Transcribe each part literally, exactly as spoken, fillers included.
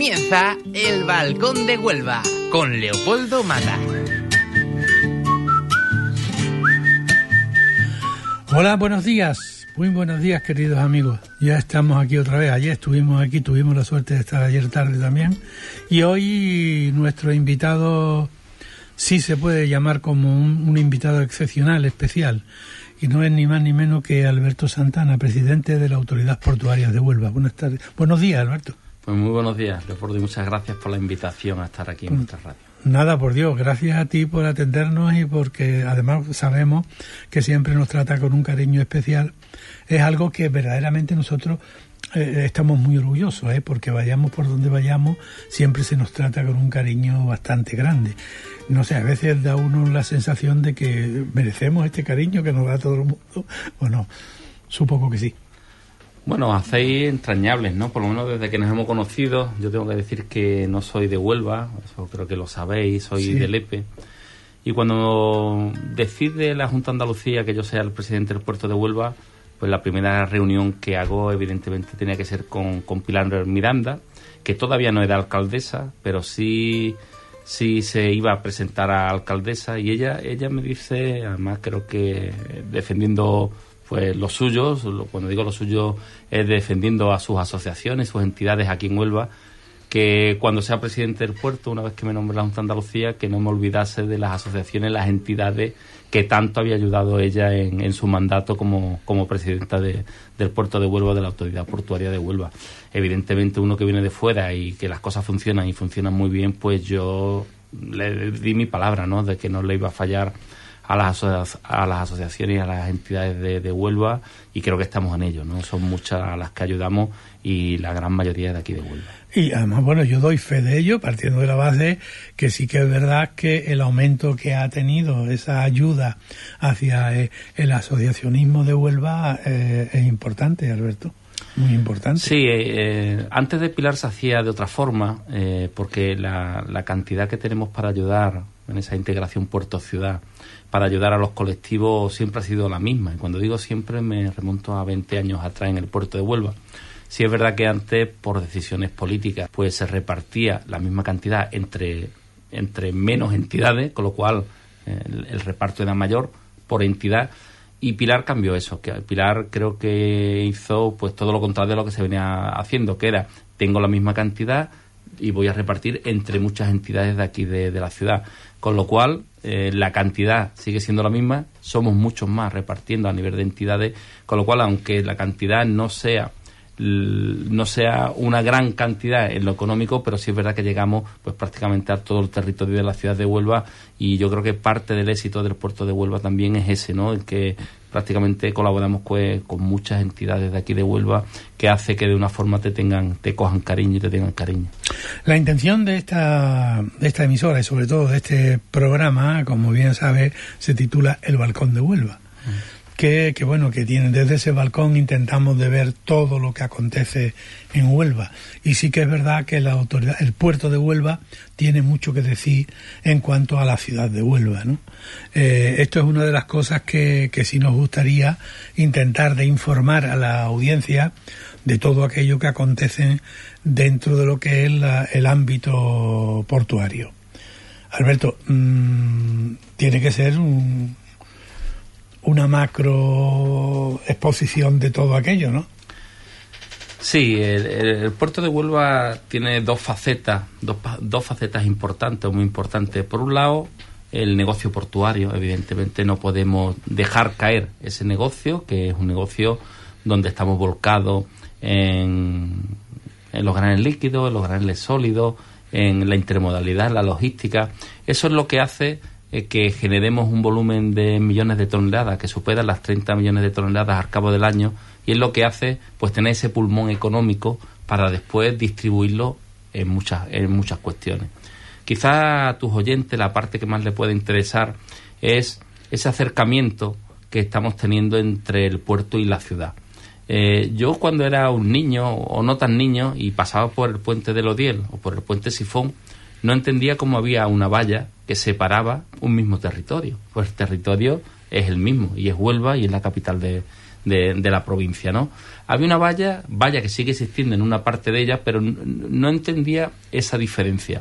Comienza El Balcón de Huelva con Leopoldo Mata. Hola, buenos días. Muy buenos días, queridos amigos. Ya estamos aquí otra vez. Ayer estuvimos aquí, tuvimos la suerte de estar ayer tarde también. Y hoy nuestro invitado sí se puede llamar como un, un invitado excepcional, especial. Y no es ni más ni menos que Alberto Santana, presidente de la Autoridad Portuaria de Huelva. Buenas tardes. Buenos días, Alberto. Pues muy buenos días, Leopoldo, y muchas gracias por la invitación a estar aquí en nuestra radio. Nada, por Dios, gracias a ti por atendernos y porque además sabemos que siempre nos trata con un cariño especial. Es algo que verdaderamente nosotros eh, estamos muy orgullosos, ¿eh? Porque vayamos por donde vayamos, siempre se nos trata con un cariño bastante grande. No sé, a veces da uno la sensación de que merecemos este cariño que nos da todo el mundo. Bueno, supongo que sí. Bueno, hacéis entrañables, ¿no? Por lo menos desde que nos hemos conocido. Yo tengo que decir que no soy de Huelva, eso creo que lo sabéis, soy sí. de Lepe. Y cuando decide la Junta de Andalucía que yo sea el presidente del puerto de Huelva, pues la primera reunión que hago evidentemente tenía que ser con, con Pilar Miranda, que todavía no era alcaldesa, pero sí, sí se iba a presentar a alcaldesa. Y ella, ella me dice, además creo que defendiendo... pues lo suyo, cuando digo lo suyo es defendiendo a sus asociaciones, sus entidades aquí en Huelva, que cuando sea presidente del puerto, una vez que me nombre la Junta de Andalucía, que no me olvidase de las asociaciones, las entidades que tanto había ayudado ella en, en su mandato como, como presidenta de, del puerto de Huelva, de la Autoridad Portuaria de Huelva. Evidentemente uno que viene de fuera y que las cosas funcionan y funcionan muy bien, pues yo le di mi palabra, ¿no?, de que no le iba a fallar a las, a las asociaciones y a las entidades de, de Huelva, y creo que estamos en ello, ¿no? Son muchas a las que ayudamos y la gran mayoría de aquí de Huelva. Y además, bueno, yo doy fe de ello, partiendo de la base que sí que es verdad que el aumento que ha tenido esa ayuda hacia eh, el asociacionismo de Huelva eh, es importante, Alberto. Muy importante. Sí, eh, antes de Pilar se hacía de otra forma, eh, porque la, la cantidad que tenemos para ayudar en esa integración puerto-ciudad, para ayudar a los colectivos, siempre ha sido la misma. Y cuando digo siempre me remonto a veinte años atrás en el puerto de Huelva. Sí es verdad que antes, por decisiones políticas, pues se repartía la misma cantidad entre, entre menos entidades, con lo cual eh, el, el reparto era mayor por entidad. Y Pilar cambió eso, que Pilar creo que hizo pues todo lo contrario de lo que se venía haciendo, que era, tengo la misma cantidad y voy a repartir entre muchas entidades de aquí de, de la ciudad. Con lo cual, eh, la cantidad sigue siendo la misma, somos muchos más repartiendo a nivel de entidades, con lo cual, aunque la cantidad no sea no sea una gran cantidad en lo económico, pero sí es verdad que llegamos pues prácticamente a todo el territorio de la ciudad de Huelva, y yo creo que parte del éxito del puerto de Huelva también es ese, ¿no?, el que prácticamente colaboramos pues, con muchas entidades de aquí de Huelva, que hace que de una forma te tengan, te cojan cariño y te tengan cariño. La intención de esta, de esta emisora y sobre todo de este programa, como bien sabe, se titula El Balcón de Huelva. Mm. Que, que bueno, que tienen desde ese balcón intentamos de ver todo lo que acontece en Huelva. Y sí que es verdad que la autoridad, el puerto de Huelva tiene mucho que decir en cuanto a la ciudad de Huelva, ¿no? Eh, esto es una de las cosas que, que sí nos gustaría intentar de informar a la audiencia de todo aquello que acontece dentro de lo que es la, el ámbito portuario. Alberto, mmm, tiene que ser un... una macro exposición de todo aquello, ¿no? Sí, el, el puerto de Huelva tiene dos facetas, dos, dos facetas importantes, muy importantes. Por un lado, el negocio portuario. Evidentemente no podemos dejar caer ese negocio, que es un negocio donde estamos volcados en, en los graneles líquidos, en los graneles sólidos, en la intermodalidad, en la logística. Eso es lo que hace que generemos un volumen de millones de toneladas que superan las treinta millones de toneladas al cabo del año, y es lo que hace pues tener ese pulmón económico para después distribuirlo en muchas en muchas cuestiones. Quizá a tus oyentes la parte que más les puede interesar es ese acercamiento que estamos teniendo entre el puerto y la ciudad. Eh, yo cuando era un niño o no tan niño y pasaba por el puente del Odiel o por el puente Sifón, no entendía cómo había una valla que separaba un mismo territorio. Pues el territorio es el mismo, y es Huelva, y es la capital de, de, de la provincia, ¿no? Había una valla, valla que sigue existiendo en una parte de ella, pero no entendía esa diferencia.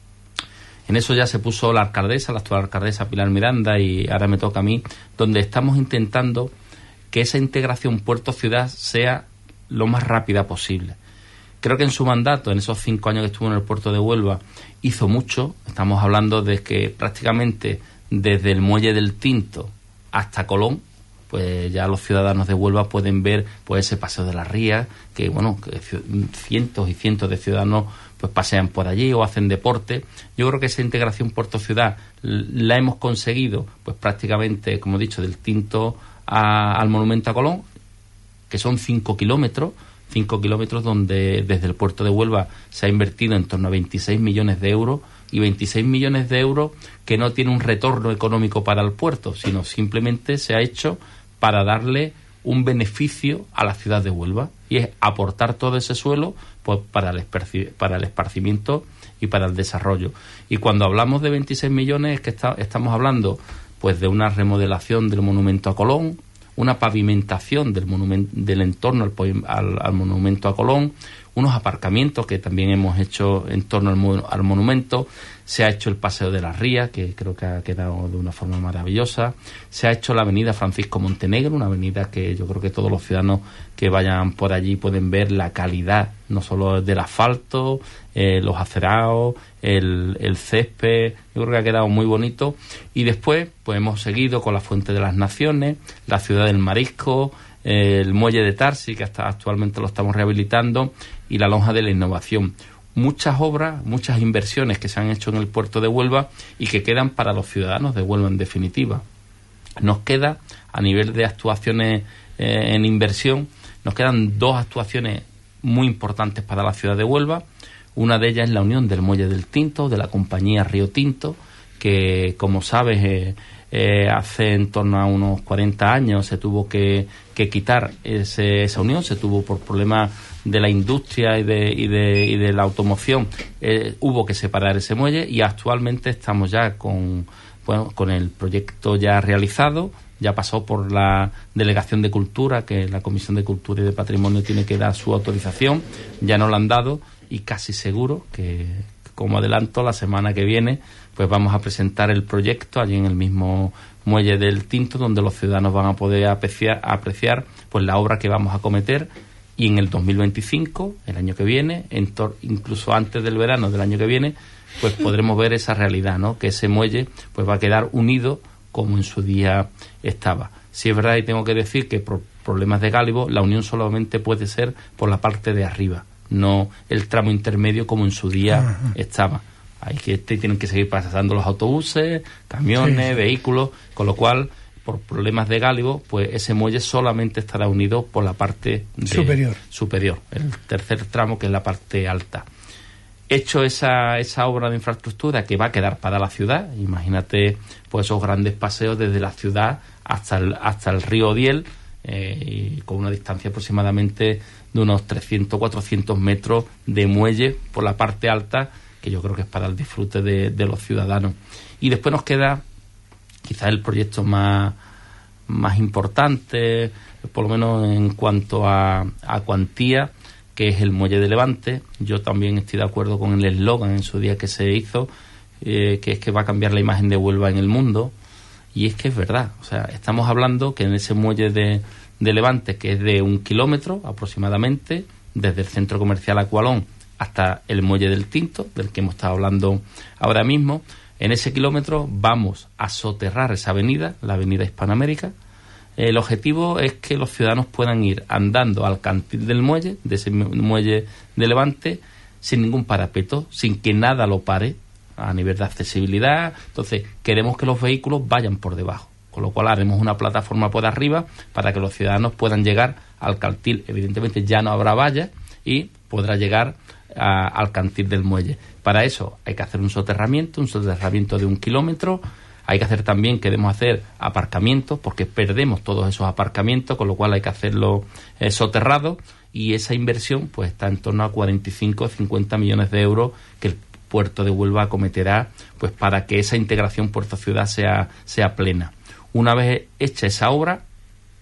En eso ya se puso la alcaldesa, la actual alcaldesa Pilar Miranda, y ahora me toca a mí, donde estamos intentando que esa integración puerto-ciudad sea lo más rápida posible. Creo que en su mandato, en esos cinco años que estuvo en el puerto de Huelva, hizo mucho. Estamos hablando de que prácticamente desde el muelle del Tinto hasta Colón, pues ya los ciudadanos de Huelva pueden ver pues ese paseo de la ría, que bueno, que cientos y cientos de ciudadanos pues pasean por allí o hacen deporte. Yo creo que esa integración puerto-ciudad la hemos conseguido, pues prácticamente, como he dicho, del Tinto a, al Monumento a Colón, que son cinco kilómetros, cinco kilómetros donde desde el puerto de Huelva se ha invertido en torno a veintiséis millones de euros, y veintiséis millones de euros que no tiene un retorno económico para el puerto, sino simplemente se ha hecho para darle un beneficio a la ciudad de Huelva, y es aportar todo ese suelo pues para el esparci- para el esparcimiento y para el desarrollo. Y cuando hablamos de veintiséis millones es que está, estamos hablando pues de una remodelación del monumento a Colón, una pavimentación del monumento, del entorno al, al, al monumento a Colón, unos aparcamientos que también hemos hecho en torno al, al monumento. Se ha hecho el Paseo de la Ría, que creo que ha quedado de una forma maravillosa. Se ha hecho la avenida Francisco Montenegro, una avenida que yo creo que todos los ciudadanos que vayan por allí pueden ver la calidad, no solo del asfalto, eh, los acerados, el, el césped. Yo creo que ha quedado muy bonito. Y después pues hemos seguido con la Fuente de las Naciones, la Ciudad del Marisco, eh, el Muelle de Tarsi, que hasta actualmente lo estamos rehabilitando, y la Lonja de la Innovación. Muchas obras, muchas inversiones que se han hecho en el puerto de Huelva y que quedan para los ciudadanos de Huelva en definitiva. Nos queda, a nivel de actuaciones eh, en inversión, nos quedan dos actuaciones muy importantes para la ciudad de Huelva. Una de ellas es la unión del Muelle del Tinto, de la compañía Río Tinto, que como sabes eh, eh, hace en torno a unos cuarenta años se tuvo que, que quitar ese, esa unión, se tuvo por problemas de la industria y de, y de, y de la automoción, eh, hubo que separar ese muelle, y actualmente estamos ya con, bueno, con el proyecto ya realizado. Ya pasó por la Delegación de Cultura, que la Comisión de Cultura y de Patrimonio tiene que dar su autorización, ya no la han dado, y casi seguro que, como adelanto, la semana que viene pues vamos a presentar el proyecto allí en el mismo muelle del Tinto, donde los ciudadanos van a poder apreciar, apreciar pues la obra que vamos a cometer. Y en el dos mil veinticinco, el año que viene, en tor- incluso antes del verano del año que viene, pues podremos ver esa realidad, ¿no? Que ese muelle pues va a quedar unido como en su día estaba. Si es verdad, y tengo que decir que por problemas de gálibo, la unión solamente puede ser por la parte de arriba, no el tramo intermedio como en su día Ajá. estaba. Hay que este, tienen que seguir pasando los autobuses, camiones, sí. vehículos, con lo cual, por problemas de gálibo, pues ese muelle solamente estará unido por la parte de, superior. superior, el tercer tramo, que es la parte alta. Hecho esa, esa obra de infraestructura que va a quedar para la ciudad, imagínate pues esos grandes paseos desde la ciudad hasta el, hasta el río Odiel, eh, y con una distancia aproximadamente de unos trescientos, cuatrocientos metros de muelle por la parte alta, que yo creo que es para el disfrute de, de los ciudadanos. Y después nos queda quizás el proyecto más, más importante, por lo menos en cuanto a, a cuantía, que es el Muelle de Levante. Yo también estoy de acuerdo con el eslogan en su día que se hizo, eh, que es que va a cambiar la imagen de Huelva en el mundo, y es que es verdad. O sea, estamos hablando que en ese Muelle de, de Levante, que es de un kilómetro aproximadamente, desde el centro comercial Acualón hasta el Muelle del Tinto, del que hemos estado hablando ahora mismo, en ese kilómetro vamos a soterrar esa avenida, la avenida Hispanoamérica. El objetivo es que los ciudadanos puedan ir andando al cantil del muelle, de ese muelle de Levante, sin ningún parapeto, sin que nada lo pare a nivel de accesibilidad. Entonces, queremos que los vehículos vayan por debajo, con lo cual haremos una plataforma por arriba para que los ciudadanos puedan llegar al cantil. Evidentemente ya no habrá vallas y podrá llegar a, al cantil del muelle. Para eso hay que hacer un soterramiento, un soterramiento de un kilómetro. Hay que hacer también, queremos hacer aparcamientos, porque perdemos todos esos aparcamientos, con lo cual hay que hacerlo eh, soterrado, y esa inversión pues está en torno a cuarenta y cinco o cincuenta millones de euros que el puerto de Huelva acometerá pues para que esa integración puerto-ciudad sea, sea plena. Una vez hecha esa obra,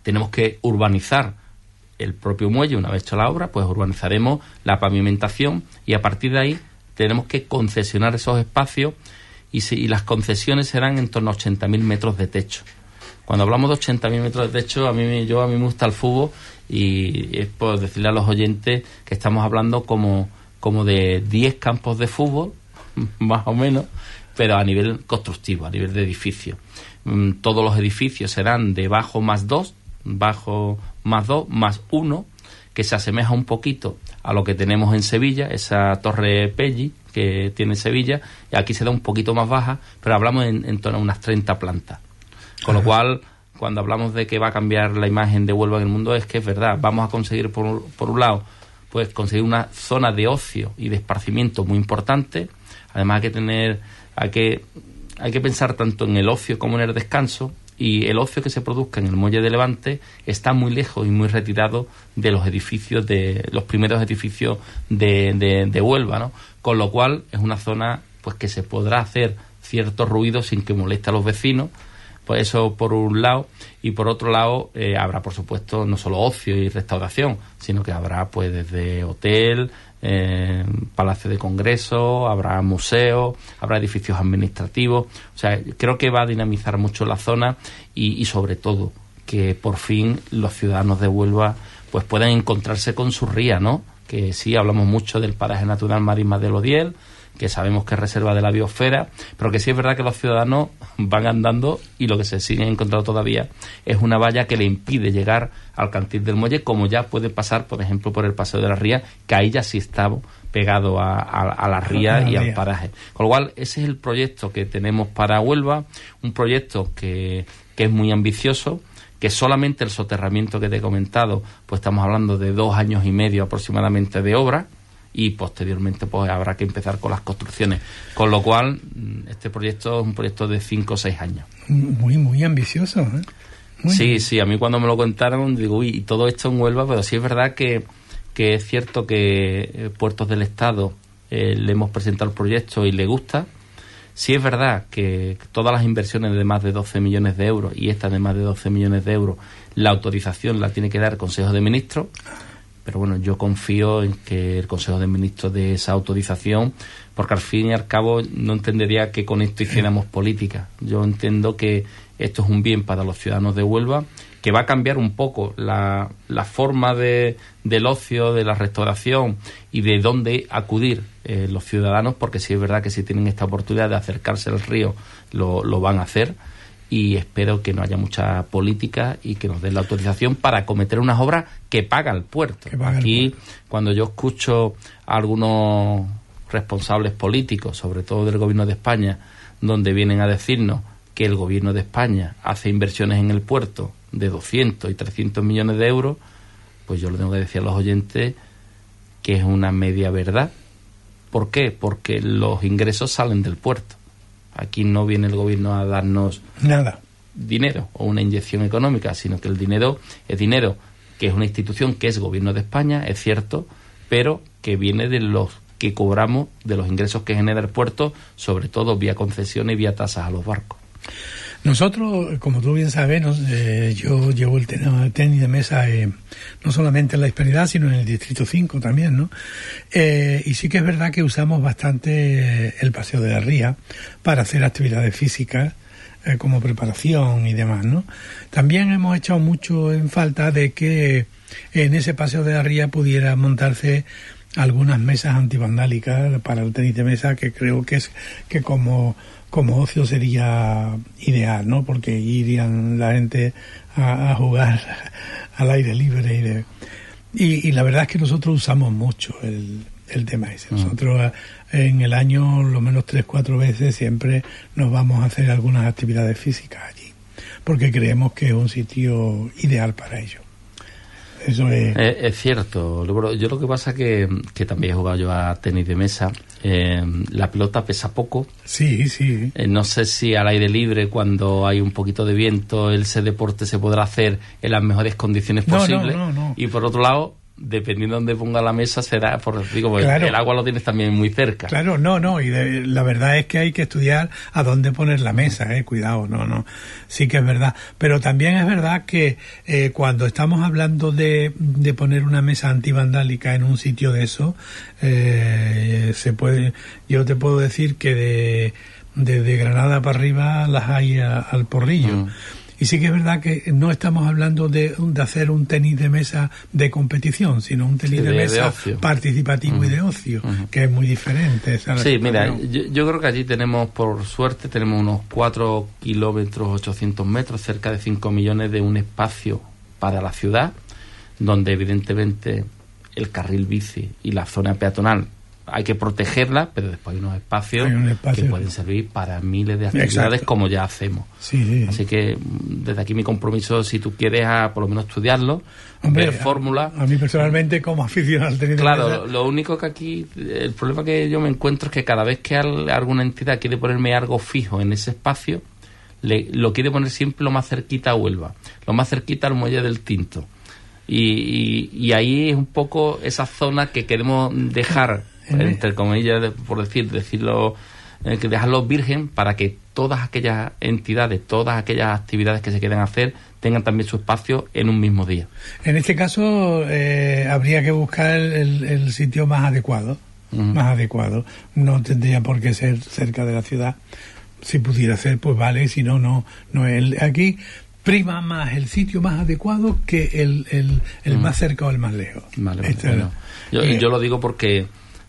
tenemos que urbanizar el propio muelle. Una vez hecha la obra, pues urbanizaremos la pavimentación y a partir de ahí tenemos que concesionar esos espacios y, si, y las concesiones serán en torno a ochenta mil metros de techo. Cuando hablamos de ochenta mil metros de techo, a mí, yo, a mí me gusta el fútbol y es por decirle a los oyentes que estamos hablando como, como de diez campos de fútbol, más o menos, pero a nivel constructivo, a nivel de edificio. Todos los edificios serán de bajo más dos, bajo más dos, más uno, que se asemeja un poquito a lo que tenemos en Sevilla, esa torre Pelli que tiene Sevilla, y aquí se da un poquito más baja, pero hablamos en, en torno a unas treinta plantas. Con lo cual, cuando hablamos de que va a cambiar la imagen de Huelva en el mundo, es que es verdad, vamos a conseguir por, por un lado, pues conseguir una zona de ocio y de esparcimiento muy importante. Además hay que tener, hay que, hay que pensar tanto en el ocio como en el descanso, y el ocio que se produzca en el muelle de Levante está muy lejos y muy retirado de los edificios, de los primeros edificios de, de, de Huelva, ¿no? Con lo cual es una zona pues que se podrá hacer cierto ruido sin que moleste a los vecinos. Pues eso por un lado, y por otro lado eh, habrá por supuesto no solo ocio y restauración, sino que habrá pues desde hotel, eh, palacio de congreso, habrá museos, habrá edificios administrativos. O sea, creo que va a dinamizar mucho la zona y, y sobre todo que por fin los ciudadanos de Huelva pues puedan encontrarse con su ría, ¿no? Que sí, hablamos mucho del paraje natural Marismas del Odiel, que sabemos que es reserva de la biosfera, pero que sí es verdad que los ciudadanos van andando y lo que se sigue encontrando todavía es una valla que le impide llegar al cantil del muelle, como ya puede pasar, por ejemplo, por el Paseo de la Ría, que ahí ya sí está pegado a, a, a la ría y al paraje. Con lo cual, ese es el proyecto que tenemos para Huelva, un proyecto que, que es muy ambicioso, que solamente el soterramiento que te he comentado, pues estamos hablando de dos años y medio aproximadamente de obra, y posteriormente pues habrá que empezar con las construcciones, con lo cual este proyecto es un proyecto de cinco o seis años. Muy, muy ambicioso, ¿eh? Muy sí, bien. sí, a mí cuando me lo contaron digo, uy, y todo esto en Huelva, pero sí es verdad que, que es cierto que eh, Puertos del Estado eh, le hemos presentado el proyecto y le gusta. Sí es verdad que todas las inversiones de más de doce millones de euros y esta de más de doce millones de euros, la autorización la tiene que dar el Consejo de Ministros. Pero bueno, yo confío en que el Consejo de Ministros dé esa autorización, porque al fin y al cabo no entendería que con esto hiciéramos política. Yo entiendo que esto es un bien para los ciudadanos de Huelva, que va a cambiar un poco la, la forma de, del ocio, de la restauración y de dónde acudir eh, los ciudadanos, porque sí es verdad que si tienen esta oportunidad de acercarse al río, lo, lo van a hacer. Y espero que no haya mucha política y que nos den la autorización para acometer unas obras que paga el puerto. Paga Aquí, el puerto. Cuando yo escucho a algunos responsables políticos, sobre todo del Gobierno de España, donde vienen a decirnos que el Gobierno de España hace inversiones en el puerto de doscientos y trescientos millones de euros, pues yo le tengo que decir a los oyentes que es una media verdad. ¿Por qué? Porque los ingresos salen del puerto. Aquí no viene el gobierno a darnos nada, dinero o una inyección económica, sino que el dinero es dinero, que es una institución que es Gobierno de España, es cierto, pero que viene de los que cobramos, de los ingresos que genera el puerto, sobre todo vía concesiones y vía tasas a los barcos. Nosotros, como tú bien sabes, nos, eh, yo llevo el tenis de mesa eh, no solamente en la Hispanidad, sino en el Distrito cinco también, ¿no? Eh, y sí que es verdad que usamos bastante eh, el Paseo de la Ría para hacer actividades físicas eh, como preparación y demás, ¿no? También hemos echado mucho en falta de que en ese Paseo de la Ría pudiera montarse algunas mesas antivandálicas para el tenis de mesa, que creo que es que como como ocio sería ideal, ¿no? Porque irían la gente a, a jugar al aire libre y, de, y y la verdad es que nosotros usamos mucho el, el tema ese. Nosotros en el año lo menos tres, cuatro veces siempre nos vamos a hacer algunas actividades físicas allí, porque creemos que es un sitio ideal para ello. Eso es... Es, es cierto. Yo lo que pasa es que, que también he jugado yo a tenis de mesa. Eh, la pelota pesa poco. Sí, sí. Eh, no sé si al aire libre, cuando hay un poquito de viento, ese deporte se podrá hacer en las mejores condiciones no, posibles. No, no, no. Y por otro lado, dependiendo de dónde ponga la mesa, será, por digo, pues claro, el agua lo tienes también muy cerca. Claro, no, no, y de, la verdad es que hay que estudiar a dónde poner la mesa, eh, cuidado, no, no, sí que es verdad. Pero también es verdad que eh, cuando estamos hablando de, de poner una mesa antivandálica en un sitio de eso, eh, se puede, yo te puedo decir que de, de, de Granada para arriba las hay a, al porrillo. Mm. Y sí que es verdad que no estamos hablando de, de hacer un tenis de mesa de competición, sino un tenis sí, de, de mesa de participativo uh-huh. y de ocio, uh-huh. que es muy diferente. Sí, mira, yo, yo creo que allí tenemos, por suerte, tenemos unos cuatro kilómetros ochocientos metros, cerca de cinco millones de un espacio para la ciudad, donde evidentemente el carril bici y la zona peatonal hay que protegerla, pero después hay unos espacios hay un espacio que pueden servir para miles de actividades. Exacto. Como ya hacemos. Sí, sí. Así que desde aquí mi compromiso, si tú quieres a, por lo menos estudiarlo, Hombre, ver fórmulas. A, a mí personalmente como aficionado al tenis de Claro, mesa. Lo, lo único que aquí, el problema que yo me encuentro es que cada vez que al, alguna entidad quiere ponerme algo fijo en ese espacio, le, lo quiere poner siempre lo más cerquita a Huelva, lo más cerquita al Muelle del Tinto. Y, y, y ahí es un poco esa zona que queremos dejar, entre comillas, por decir, decirlo, eh, que dejarlo virgen para que todas aquellas entidades, todas aquellas actividades que se quieran hacer tengan también su espacio en un mismo día. En este caso eh, habría que buscar el, el sitio más adecuado, uh-huh. más adecuado. No tendría por qué ser cerca de la ciudad. Si pudiera ser, pues vale, si no, no, no es. Aquí prima más el sitio más adecuado que el, el, el uh-huh. más cerca o el más lejos. Vale, este, bueno. yo, eh, yo lo digo porque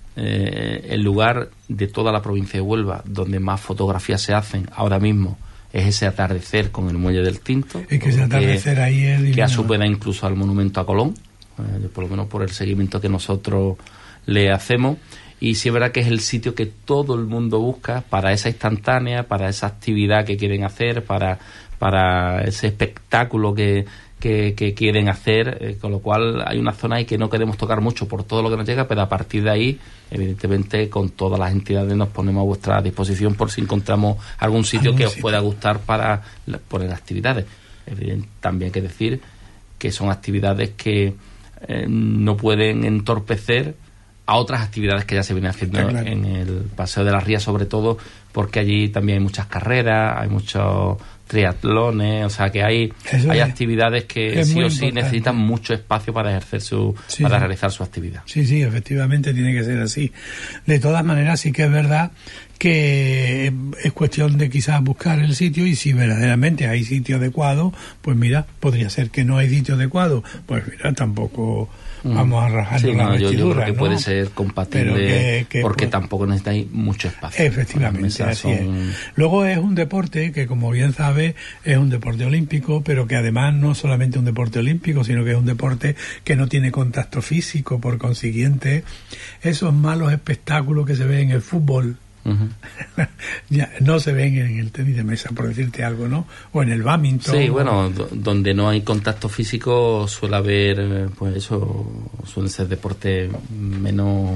Eh, el lugar de toda la provincia de Huelva donde más fotografías se hacen ahora mismo es ese atardecer con el Muelle del Tinto, es que ese atardecer que, ahí es que a su vez da incluso al monumento a Colón, eh, por lo menos por el seguimiento que nosotros le hacemos. Y sí es verdad que es el sitio que todo el mundo busca para esa instantánea, para esa actividad que quieren hacer, para, para ese espectáculo que Que, que quieren hacer, eh, con lo cual hay una zona ahí que no queremos tocar mucho por todo lo que nos llega, pero a partir de ahí, evidentemente, con todas las entidades nos ponemos a vuestra disposición por si encontramos algún sitio ¿Algún que sitio? os pueda gustar para poner actividades. Evidente, también hay que decir que son actividades que eh, no pueden entorpecer a otras actividades que ya se vienen haciendo claro. en el Paseo de la Ría, sobre todo porque allí también hay muchas carreras, hay muchos triatlones, o sea que hay Eso hay es, actividades que sí o sí importante. necesitan mucho espacio para ejercer su sí, para sí. realizar su actividad. Sí, sí, efectivamente tiene que ser así. De todas maneras sí que es verdad que es cuestión de quizás buscar el sitio, y si verdaderamente hay sitio adecuado, pues mira, podría ser que no hay sitio adecuado, pues mira, tampoco vamos a rajar sí, la no, yo, yo creo que ¿no? puede ser compatible que, que, porque pues, tampoco necesitáis mucho espacio. Efectivamente, así son... es. Luego es un deporte que, como bien sabes, es un deporte olímpico, pero que además no solamente un deporte olímpico, sino que es un deporte que no tiene contacto físico, por consiguiente, esos malos espectáculos que se ven en el fútbol, Uh-huh. ya no se ven en el tenis de mesa, por decirte algo, ¿no? O en el bádminton. Sí, bueno, d- donde no hay contacto físico suele haber, pues eso, suelen ser deportes menos,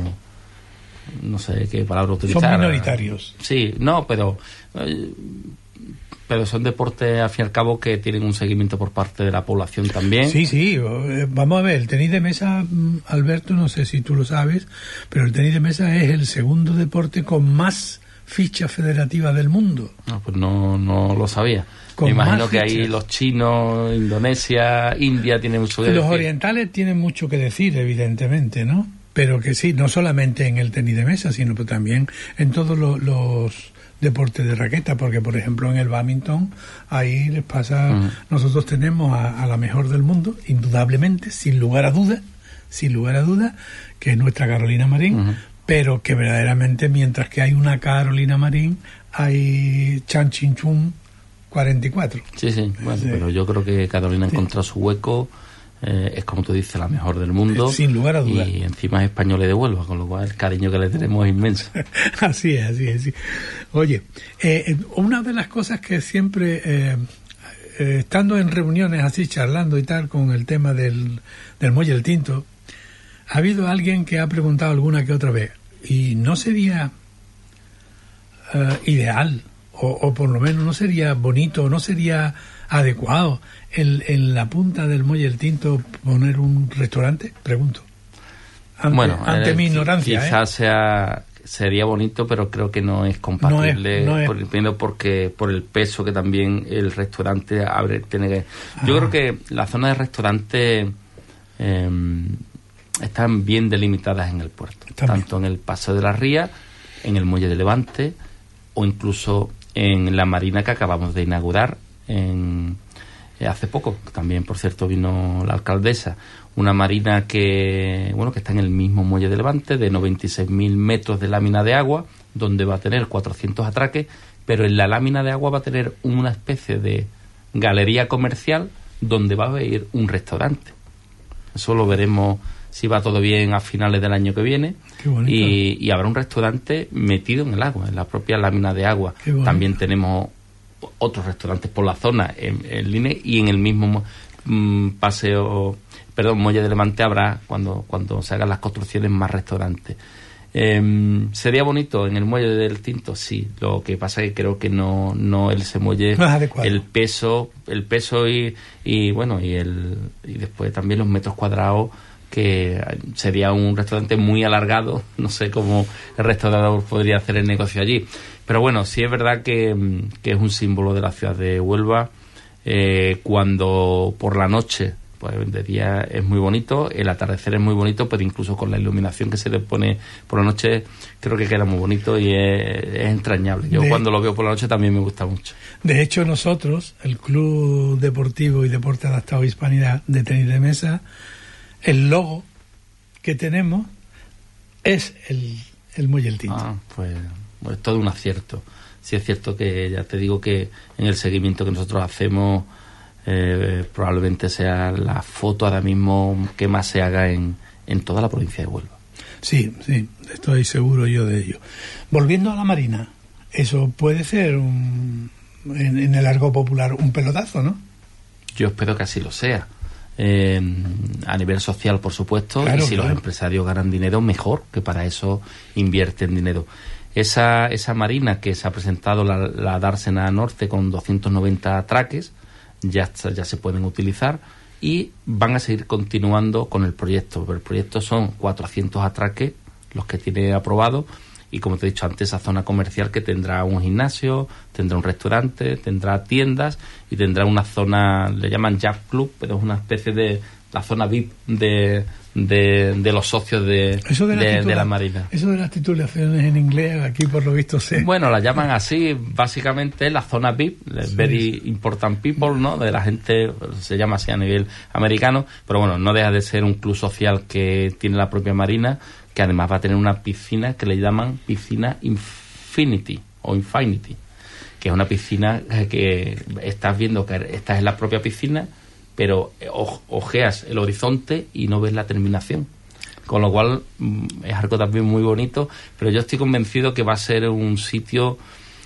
no sé qué palabra utilizar. Son minoritarios. Sí, no, pero eh, pero son deportes, al fin y al cabo, que tienen un seguimiento por parte de la población también. Sí, sí, vamos a ver, el tenis de mesa, Alberto, no sé si tú lo sabes, pero el tenis de mesa es el segundo deporte con más fichas federativas del mundo. No, pues no, no lo sabía. Con Me imagino que ahí los chinos, Indonesia, India tienen mucho que los decir. Los orientales tienen mucho que decir, evidentemente, ¿no? Pero que sí, no solamente en el tenis de mesa, sino que también en todos los... los deporte de raqueta, porque por ejemplo en el bádminton ahí les pasa, uh-huh. nosotros tenemos a, a la mejor del mundo, indudablemente, sin lugar a dudas, sin lugar a dudas, que es nuestra Carolina Marín, uh-huh. pero que verdaderamente mientras que hay una Carolina Marín, hay Chan Chin Chun cuarenta y cuatro. Sí, sí, bueno, sí. Pero yo creo que Carolina ha encontrado sí. su hueco. Eh, es, como tú dices, la mejor del mundo, sin lugar a dudas, y encima es española de Huelva, con lo cual el cariño que le tenemos es inmenso. Así es, así es. Sí. Oye, eh, una de las cosas que siempre eh, eh, estando en reuniones así, charlando y tal, con el tema del, del Muelle del Tinto, ha habido alguien que ha preguntado alguna que otra vez, y no sería uh, ideal, o, o por lo menos no sería bonito, no sería adecuado el, en la punta del Muelle del Tinto poner un restaurante, pregunto. ante, bueno, ante eh, mi ignorancia. Quizás ¿eh? sea, sería bonito, pero creo que no es compatible, no es, no es. Por, primero porque por el peso que también el restaurante abre, tiene que... Yo Ah. creo que las zonas de restaurante eh, están bien delimitadas en el puerto, También. tanto en el Paseo de la Ría, en el Muelle de Levante o incluso en la marina que acabamos de inaugurar en, eh, hace poco. También, por cierto, vino la alcaldesa. Una marina que, bueno, que está en el mismo Muelle de Levante, de noventa y seis mil metros de lámina de agua, donde va a tener cuatrocientos atraques, pero en la lámina de agua va a tener una especie de galería comercial donde va a haber un restaurante. Eso lo veremos si va todo bien a finales del año que viene. Qué bonito. Y, y habrá un restaurante metido en el agua, en la propia lámina de agua. Qué bonito. También tenemos otros restaurantes por la zona, en, en Line, y en el mismo mm, paseo, perdón, Muelle de Levante habrá, cuando, cuando se hagan las construcciones, más restaurantes. Eh, ¿Sería bonito en el Muelle del Tinto? Sí, lo que pasa es que creo que no, no ese muelle, no es adecuado. el peso, el peso y, y bueno, y el y después también los metros cuadrados, que sería un restaurante muy alargado. No sé cómo el restaurador podría hacer el negocio allí, pero bueno, sí es verdad que, que es un símbolo de la ciudad de Huelva. Eh, cuando por la noche, pues de día es muy bonito, el atardecer es muy bonito, pero incluso con la iluminación que se le pone por la noche creo que queda muy bonito y es, es entrañable. Yo de, cuando lo veo por la noche también me gusta mucho. De hecho, nosotros, el Club Deportivo y Deporte Adaptado Hispanidad de Tenis de Mesa, el logo que tenemos es el, el Muelle del Tinto. Ah, pues, pues todo un acierto. Sí es cierto que ya te digo que en el seguimiento que nosotros hacemos eh, probablemente sea la foto ahora mismo que más se haga en, en toda la provincia de Huelva. Sí, sí, estoy seguro yo de ello. Volviendo a la marina, eso puede ser un, en, en el argot popular un pelotazo, ¿no? Yo espero que así lo sea. Eh, a nivel social, por supuesto, claro, y si claro. los empresarios ganan dinero, mejor, que para eso invierten dinero. Esa, esa marina que se ha presentado, la, la Dársena Norte, con doscientos noventa atraques, ya, ya se pueden utilizar y van a seguir continuando con el proyecto. El proyecto son cuatrocientos atraques los que tiene aprobado, y como te he dicho antes, esa zona comercial que tendrá un gimnasio, tendrá un restaurante, tendrá tiendas y tendrá una zona, le llaman Yacht Club, pero es una especie de la zona V I P de, de, de los socios de, eso de, la, de, titula, de la marina. Eso de las titulaciones en inglés, aquí por lo visto sé. Bueno, la llaman así, básicamente la zona V I P, sí, Very sí. Important People, ¿no? De la gente, se llama así a nivel americano, pero bueno, no deja de ser un club social que tiene la propia marina, que además va a tener una piscina que le llaman piscina Infinity o Infinity, que es una piscina que estás viendo que estás en la propia piscina, pero ojeas el horizonte y no ves la terminación, con lo cual es algo también muy bonito. Pero yo estoy convencido que va a ser un sitio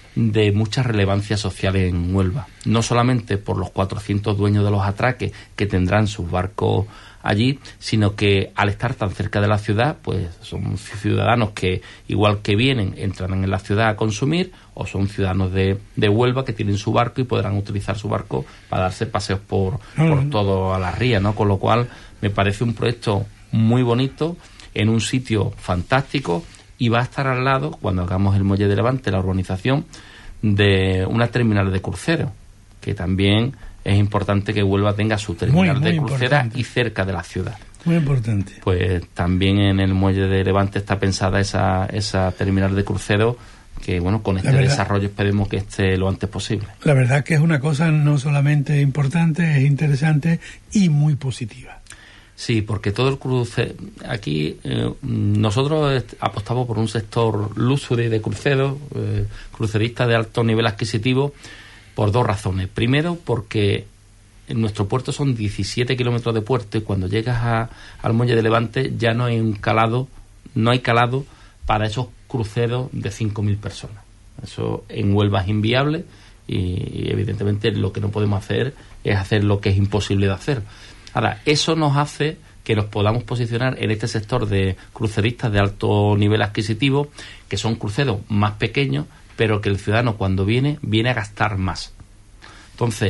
de mucha relevancia social en Huelva, no solamente por los cuatrocientos dueños de los atraques que tendrán sus barcos allí, sino que al estar tan cerca de la ciudad, pues son ciudadanos que, igual que vienen, entrarán en la ciudad a consumir, o son ciudadanos de, de Huelva que tienen su barco y podrán utilizar su barco para darse paseos por, mm. por toda la ría, ¿no? Con lo cual me parece un proyecto muy bonito, en un sitio fantástico, y va a estar al lado, cuando hagamos el Muelle de Levante, la urbanización, de una terminal de cruceros, que también es importante que Huelva tenga su terminal muy, muy de crucera importante. Y cerca de la ciudad. Muy importante. Pues también en el Muelle de Levante está pensada esa, esa terminal de cruceros, que bueno, con este desarrollo esperemos que esté lo antes posible. La verdad que es una cosa no solamente importante, es interesante y muy positiva. Sí, porque todo el crucero... Aquí eh, nosotros apostamos por un sector luxury de cruceros, eh, cruceristas de alto nivel adquisitivo, por dos razones. Primero, porque en nuestro puerto son diecisiete kilómetros de puerto, y cuando llegas a, al Muelle de Levante ya no hay un calado, no hay calado para esos cruceros de cinco mil personas. Eso en Huelva es inviable, y, y evidentemente lo que no podemos hacer es hacer lo que es imposible de hacer. Ahora, eso nos hace que nos podamos posicionar en este sector de cruceristas de alto nivel adquisitivo, que son cruceros más pequeños, pero que el ciudadano cuando viene, viene a gastar más. Entonces,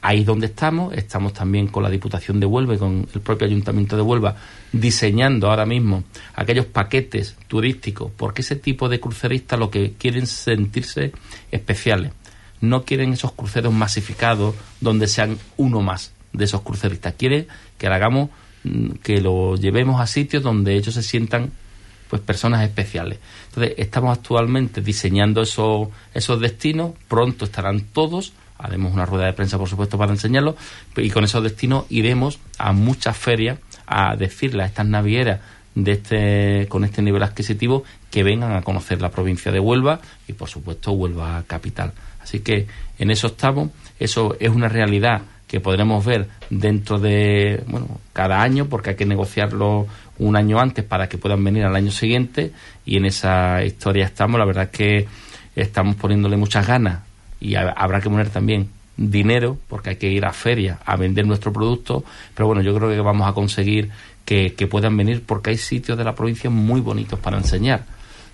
ahí es donde estamos. Estamos también con la Diputación de Huelva y con el propio Ayuntamiento de Huelva diseñando ahora mismo aquellos paquetes turísticos, porque ese tipo de cruceristas lo que quieren sentirse especiales. No quieren esos cruceros masificados donde sean uno más de esos cruceristas. Quieren que lo hagamos, que lo llevemos a sitios donde ellos se sientan pues personas especiales. Entonces estamos actualmente diseñando esos, esos destinos. Pronto estarán todos. Haremos una rueda de prensa, por supuesto, para enseñarlos, y con esos destinos iremos a muchas ferias a decirle a estas navieras de este con este nivel adquisitivo que vengan a conocer la provincia de Huelva y, por supuesto, Huelva capital. Así que en eso estamos. Eso es una realidad que podremos ver dentro de, bueno, cada año, porque hay que negociarlo un año antes para que puedan venir al año siguiente, y en esa historia estamos. La verdad es que estamos poniéndole muchas ganas, y ha, habrá que poner también dinero, porque hay que ir a ferias a vender nuestro producto, pero bueno, yo creo que vamos a conseguir que, que puedan venir, porque hay sitios de la provincia muy bonitos para enseñar.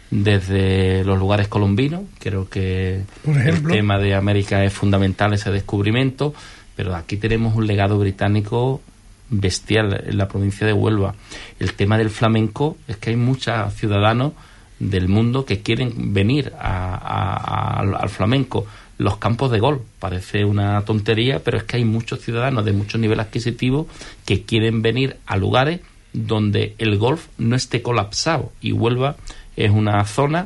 Desde los lugares colombinos, creo que por ejemplo, el tema de América es fundamental, ese descubrimiento, pero aquí tenemos un legado británico bestial en la provincia de Huelva. El tema del flamenco es que hay muchos ciudadanos del mundo que quieren venir a, a, a, al flamenco. Los campos de golf, parece una tontería, pero es que hay muchos ciudadanos de mucho nivel adquisitivo que quieren venir a lugares donde el golf no esté colapsado, y Huelva es una zona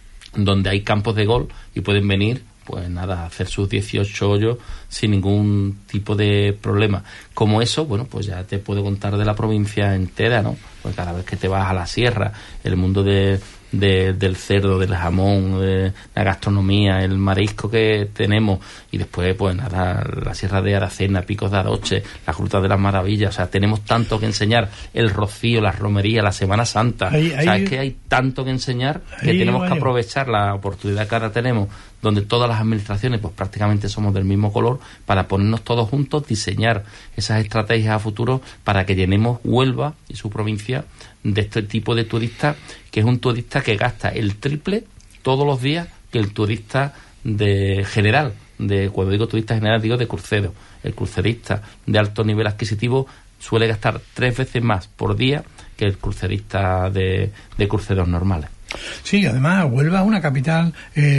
donde hay campos de golf y pueden venir, pues nada, a hacer sus dieciocho hoyos sin ningún tipo de problema. Como eso, bueno, pues ya te puedo contar de la provincia entera, ¿no? Pues cada vez que te vas a la sierra, el mundo de, de, del cerdo, del jamón, de la gastronomía, el marisco que tenemos, y después, pues nada, la sierra de Aracena, Picos de Aroche, las Grutas de las Maravillas. O sea, tenemos tanto que enseñar, el Rocío, la romería, la Semana Santa. Ahí, ahí, o sea, es que hay tanto que enseñar que tenemos que aprovechar la oportunidad que ahora tenemos, donde todas las administraciones pues prácticamente somos del mismo color, para ponernos todos juntos, diseñar esas estrategias a futuro para que llenemos Huelva y su provincia de este tipo de turista, que es un turista que gasta el triple todos los días que el turista de general. De, cuando digo turista general, digo de crucero. El crucerista de alto nivel adquisitivo suele gastar tres veces más por día que el crucerista de, de cruceros normales. Sí, además Huelva es una capital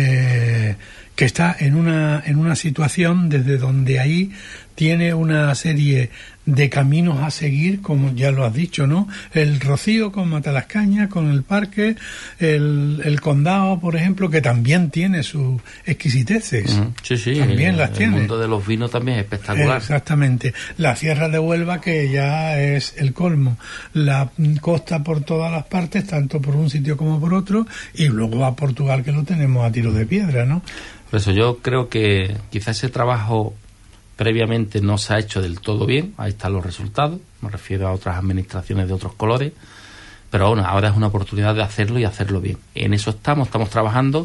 eh, que está en una en una situación desde donde ahí tiene una serie de caminos a seguir, como ya lo has dicho, ¿no? El Rocío con Matalascaña, con el parque, el, el Condado, por ejemplo, que también tiene sus exquisiteces. Uh-huh. Sí, sí. También el, las tiene. El mundo de los vinos también es espectacular. Exactamente. La Sierra de Huelva, que ya es el colmo. La costa por todas las partes, tanto por un sitio como por otro, y luego a Portugal, que lo tenemos a tiro de piedra, ¿no? Por eso yo creo que quizás ese trabajo previamente no se ha hecho del todo bien. Ahí están los resultados, me refiero a otras administraciones de otros colores, pero bueno, ahora es una oportunidad de hacerlo y hacerlo bien. En eso estamos, estamos trabajando,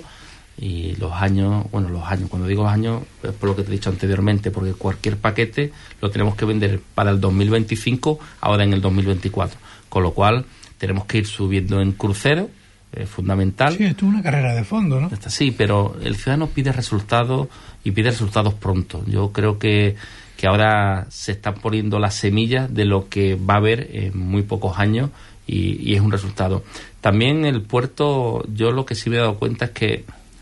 y los años, bueno, los años, cuando digo los años, es por lo que te he dicho anteriormente, porque cualquier paquete lo tenemos que vender para el dos mil veinticinco, ahora en el dos mil veinticuatro, con lo cual tenemos que ir subiendo en crucero, es fundamental. Sí, esto es una carrera de fondo, ¿no? Sí, pero el ciudadano pide resultados, y pide resultados pronto. Yo creo que, que ahora se están poniendo las semillas de lo que va a haber en muy pocos años, y, y es un resultado. También el puerto, yo lo que sí me he dado cuenta es que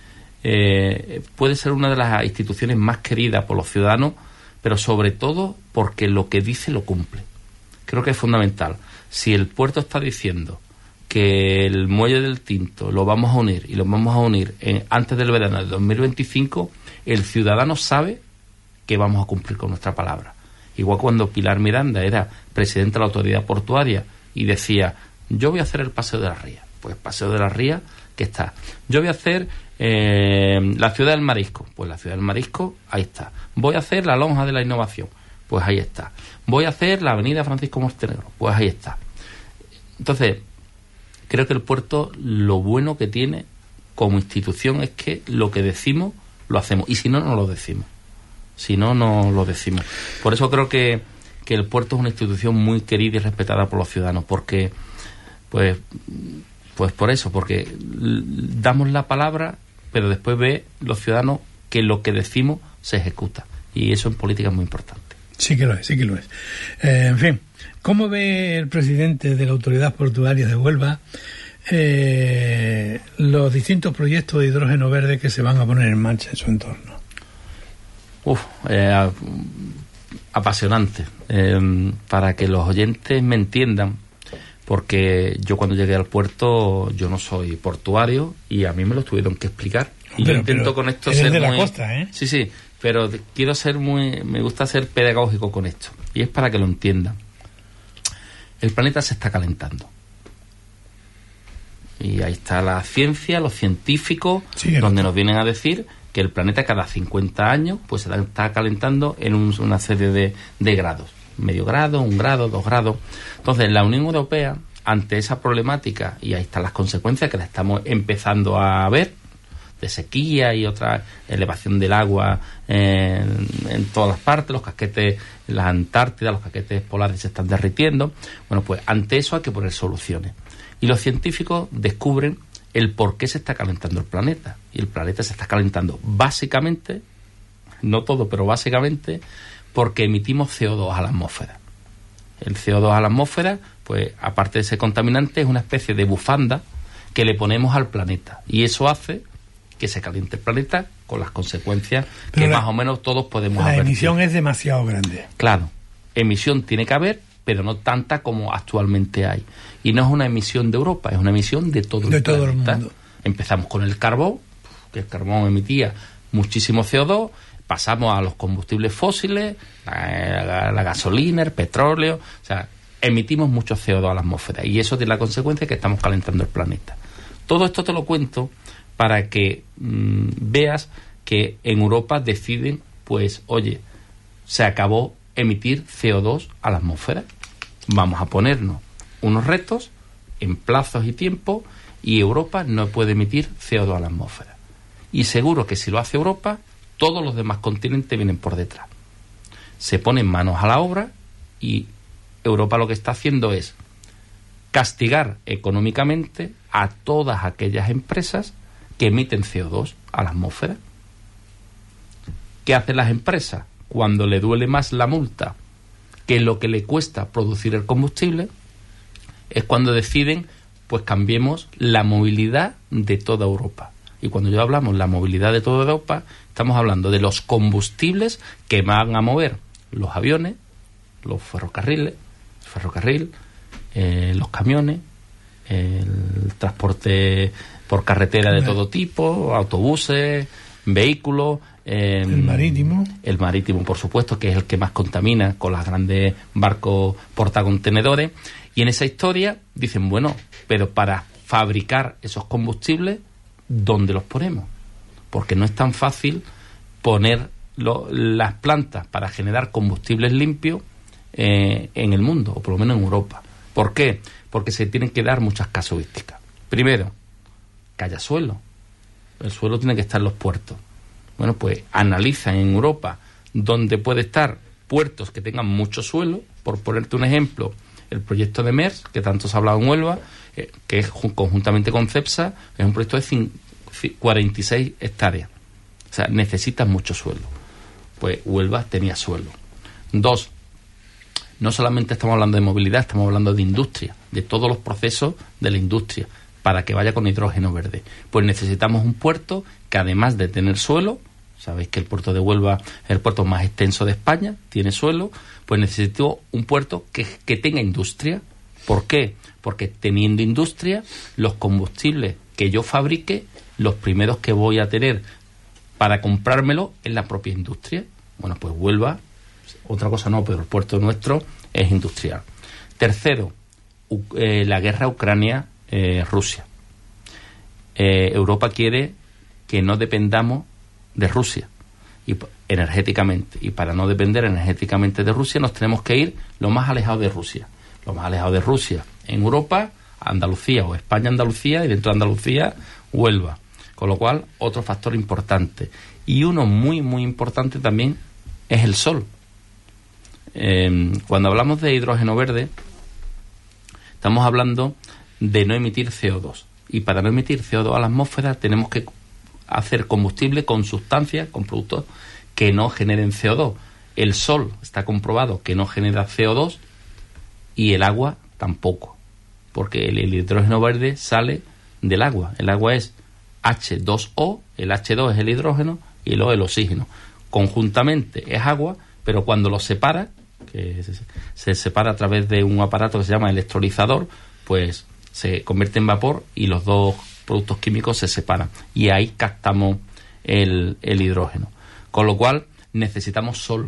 eh, puede ser una de las instituciones más queridas por los ciudadanos, pero sobre todo porque lo que dice lo cumple. Creo que es fundamental. Si el puerto está diciendo que el muelle del Tinto lo vamos a unir, y lo vamos a unir en, antes del verano del dos mil veinticinco, el ciudadano sabe que vamos a cumplir con nuestra palabra. Igual cuando Pilar Miranda era presidenta de la autoridad portuaria y decía, yo voy a hacer el Paseo de la Ría. Pues Paseo de la Ría, que está. Yo voy a hacer eh, la Ciudad del Marisco. Pues la Ciudad del Marisco, ahí está. Voy a hacer la Lonja de la Innovación. Pues ahí está. Voy a hacer la Avenida Francisco Montenegro. Pues ahí está. Entonces, creo que el puerto, lo bueno que tiene como institución es que lo que decimos lo hacemos, y si no, no lo decimos. Si no, no lo decimos. Por eso creo que, que el puerto es una institución muy querida y respetada por los ciudadanos, porque pues pues por eso, porque damos la palabra, pero después ve los ciudadanos que lo que decimos se ejecuta. Y eso en política es muy importante. Sí que lo es, sí que lo es. Eh, en fin, ¿cómo ve el presidente de la Autoridad Portuaria de Huelva eh, los distintos proyectos de hidrógeno verde que se van a poner en marcha en su entorno? Uf, eh, apasionante. Eh, para que los oyentes me entiendan, porque yo cuando llegué al puerto, yo no soy portuario y a mí me lo tuvieron que explicar. Y pero, yo intento con esto ser de muy... la costa, ¿eh? Sí, sí, pero quiero ser muy... Me gusta ser pedagógico con esto. Y es para que lo entiendan. El planeta se está calentando. Y ahí está la ciencia, los científicos, sí, donde nos vienen a decir que el planeta cada cincuenta años pues se está calentando en un, una serie de, de grados. Medio grado, un grado, dos grados. Entonces, la Unión Europea, ante esa problemática, y ahí están las consecuencias que la estamos empezando a ver, de sequía y otra elevación del agua en, en todas las partes, los casquetes, la Antártida, los casquetes polares se están derritiendo. Bueno, pues ante eso hay que poner soluciones. Y los científicos descubren el por qué se está calentando el planeta. Y el planeta se está calentando básicamente, no todo, pero básicamente, porque emitimos C O dos a la atmósfera. El C O dos a la atmósfera, pues aparte de ser contaminante, es una especie de bufanda que le ponemos al planeta. Y eso hace que se caliente el planeta con las consecuencias pero que la, más o menos todos podemos la advertir. La emisión es demasiado grande. Claro, emisión tiene que haber, pero no tanta como actualmente hay. Y no es una emisión de Europa, es una emisión de todo el de planeta. todo el mundo. Empezamos con el carbón, que el carbón emitía muchísimo C O dos, pasamos a los combustibles fósiles, la, la, la gasolina, el petróleo, o sea, emitimos mucho C O dos a la atmósfera y eso tiene la consecuencia de que estamos calentando el planeta. Todo esto te lo cuento para que mmm, veas que en Europa deciden, pues, oye, se acabó emitir C O dos a la atmósfera, vamos a ponernos unos retos en plazos y tiempo y Europa no puede emitir C O dos a la atmósfera. Y seguro que si lo hace Europa, todos los demás continentes vienen por detrás. Se ponen manos a la obra y Europa lo que está haciendo es castigar económicamente a todas aquellas empresas que emiten C O dos a la atmósfera. ¿Qué hacen las empresas? Cuando le duele más la multa que lo que le cuesta producir el combustible, es cuando deciden, pues cambiemos la movilidad de toda Europa. Y cuando yo hablamos la movilidad de toda Europa, estamos hablando de los combustibles que van a mover los aviones, los ferrocarriles, el ferrocarril, eh, los camiones, el transporte por carretera de todo tipo, autobuses, vehículos. Eh, el marítimo. El marítimo, por supuesto, que es el que más contamina con los grandes barcos portacontenedores. Y en esa historia dicen, bueno, pero para fabricar esos combustibles, ¿dónde los ponemos? Porque no es tan fácil poner lo, las plantas para generar combustibles limpios eh, en el mundo, o por lo menos en Europa. ¿Por qué? Porque se tienen que dar muchas casuísticas. Primero, que haya suelo. El suelo tiene que estar en los puertos. Bueno, pues analizan en Europa dónde puede estar puertos que tengan mucho suelo. Por ponerte un ejemplo, el proyecto de MERS, que tanto se ha hablado en Huelva, eh, que es conjuntamente con CEPSA, es un proyecto de cuarenta y seis hectáreas. O sea, necesitas mucho suelo. Pues Huelva tenía suelo. Dos, no solamente estamos hablando de movilidad, estamos hablando de industria, de todos los procesos de la industria, para que vaya con hidrógeno verde. Pues necesitamos un puerto que, además de tener suelo, sabéis que el puerto de Huelva es el puerto más extenso de España, tiene suelo, pues necesito un puerto que, que tenga industria. ¿Por qué? Porque teniendo industria, los combustibles que yo fabrique, los primeros que voy a tener para comprármelo es la propia industria. Bueno, pues Huelva, otra cosa no, pero el puerto nuestro es industrial. Tercero, u, eh, la guerra Ucrania-Rusia. Eh, Europa quiere que no dependamos de Rusia y, energéticamente, y para no depender energéticamente de Rusia nos tenemos que ir lo más alejado de Rusia. Lo más alejado de Rusia en Europa, Andalucía o España-Andalucía, y dentro de Andalucía, Huelva. Con lo cual, otro factor importante. Y uno muy, muy importante también es el sol. Eh, cuando hablamos de hidrógeno verde, estamos hablando de no emitir C O dos. Y para no emitir C O dos a la atmósfera tenemos que hacer combustible con sustancias, con productos que no generen C O dos. El sol está comprobado que no genera C O dos y el agua tampoco, porque el, el hidrógeno verde sale del agua. El agua es hache dos o, el hache dos es el hidrógeno y el O el oxígeno. Conjuntamente es agua, pero cuando lo separa, que se, se separa a través de un aparato que se llama electrolizador, pues se convierte en vapor y los dos productos químicos se separan. Y ahí captamos el, el hidrógeno. Con lo cual necesitamos sol.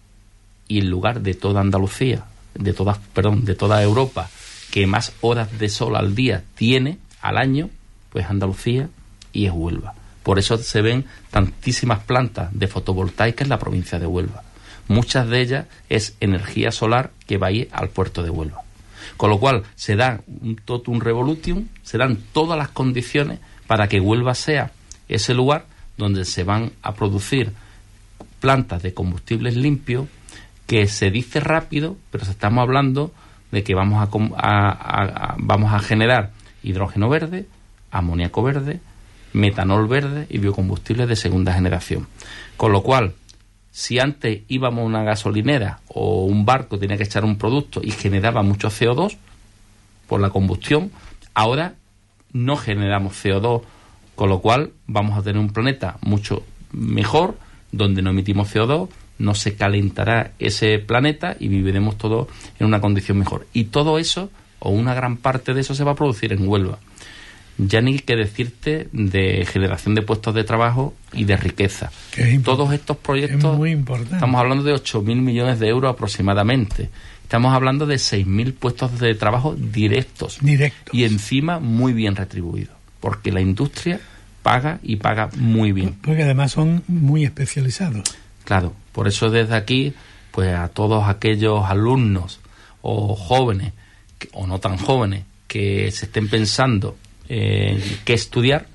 Y en lugar de toda Andalucía, de toda, perdón, de toda Europa, que más horas de sol al día tiene al año, pues Andalucía y es Huelva. Por eso se ven tantísimas plantas de fotovoltaica en la provincia de Huelva. Muchas de ellas es energía solar que va a ir al puerto de Huelva. Con lo cual se da un totum revolutum, se dan todas las condiciones para que Huelva sea ese lugar donde se van a producir plantas de combustibles limpios, que se dice rápido, pero estamos hablando de que vamos a, a, a, a, vamos a generar hidrógeno verde, amoníaco verde, metanol verde y biocombustibles de segunda generación. Con lo cual, si antes íbamos a una gasolinera o un barco tenía que echar un producto y generaba mucho C O dos por la combustión, ahora no generamos C O dos, con lo cual vamos a tener un planeta mucho mejor, donde no emitimos C O dos, no se calentará ese planeta y viviremos todos en una condición mejor. Y todo eso, o una gran parte de eso, se va a producir en Huelva. Ya ni que decirte de generación de puestos de trabajo y de riqueza. Todos estos proyectos, es muy importante. Estamos hablando de ocho mil millones de euros aproximadamente. Estamos hablando de seis mil puestos de trabajo directos. Directos. Y encima muy bien retribuidos. Porque la industria paga y paga muy bien. Porque además son muy especializados. Claro, por eso desde aquí, pues a todos aquellos alumnos o jóvenes, que, o no tan jóvenes, que se estén pensando eh, qué estudiar,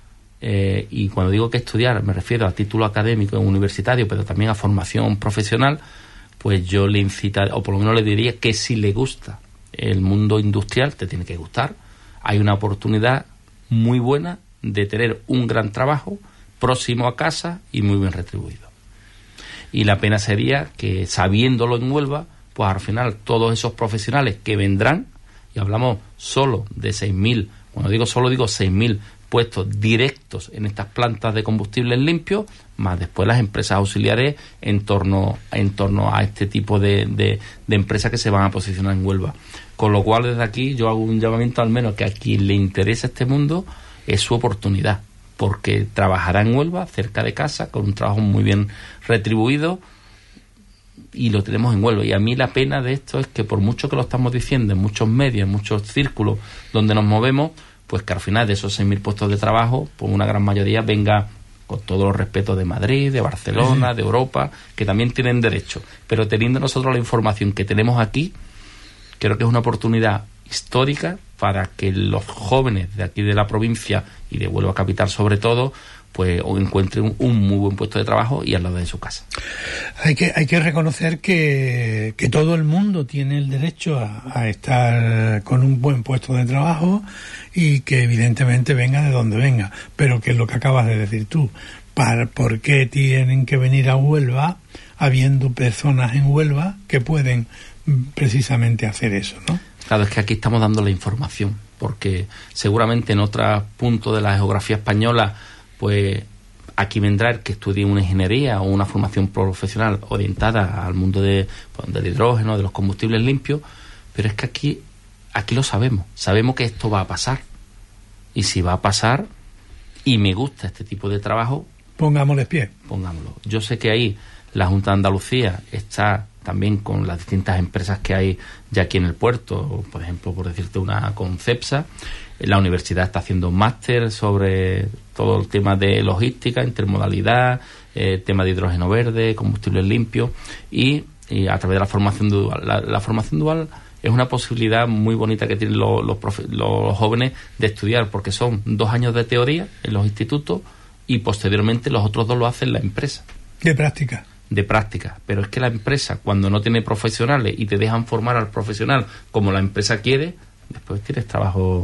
eh, y cuando digo qué estudiar me refiero a título académico universitario, pero también a formación profesional, pues yo le incitaría, o por lo menos le diría que si le gusta el mundo industrial, te tiene que gustar. Hay una oportunidad muy buena de tener un gran trabajo próximo a casa y muy bien retribuido. Y la pena sería que, sabiéndolo en Huelva, pues al final todos esos profesionales que vendrán, y hablamos solo de seis mil, cuando digo solo digo seis mil puestos directos en estas plantas de combustibles limpios, más después las empresas auxiliares en torno, en torno a este tipo de, de, de empresas que se van a posicionar en Huelva. Con lo cual, desde aquí yo hago un llamamiento al menos que a quien le interese este mundo es su oportunidad, porque trabajará en Huelva, cerca de casa, con un trabajo muy bien retribuido, y lo tenemos en Huelva. Y a mí la pena de esto es que, por mucho que lo estamos diciendo en muchos medios, en muchos círculos donde nos movemos, pues que al final de esos seis mil puestos de trabajo, pues una gran mayoría venga, con todos los respetos, de Madrid, de Barcelona, sí, de Europa, que también tienen derecho. Pero teniendo nosotros la información que tenemos aquí, creo que es una oportunidad histórica para que los jóvenes de aquí de la provincia y de Huelva capital sobre todo, pues encuentren un, un muy buen puesto de trabajo y al lado de su casa. Hay que hay que reconocer que, que todo el mundo tiene el derecho a, a estar con un buen puesto de trabajo y que evidentemente venga de donde venga, pero que es lo que acabas de decir tú. Para, ¿por qué tienen que venir a Huelva habiendo personas en Huelva que pueden precisamente hacer eso, ¿no? Claro, es que aquí estamos dando la información, porque seguramente en otros puntos de la geografía española, pues aquí vendrá el que estudie una ingeniería o una formación profesional orientada al mundo de, pues, del hidrógeno, de los combustibles limpios, pero es que aquí, aquí lo sabemos, sabemos que esto va a pasar. Y si va a pasar, y me gusta este tipo de trabajo, pongámosles pie. Pongámoslo. Yo sé que ahí la Junta de Andalucía está también con las distintas empresas que hay ya aquí en el puerto, por ejemplo, por decirte una, con CEPSA. La universidad está haciendo un máster sobre todo el tema de logística, intermodalidad, eh, tema de hidrógeno verde, combustibles limpios, y, y a través de la formación dual. La, la formación dual es una posibilidad muy bonita que tienen los, los, profe, los jóvenes de estudiar, porque son dos años de teoría en los institutos y posteriormente los otros dos lo hacen la empresa. De práctica. de práctica, pero es que la empresa, cuando no tiene profesionales y te dejan formar al profesional como la empresa quiere, después tienes trabajo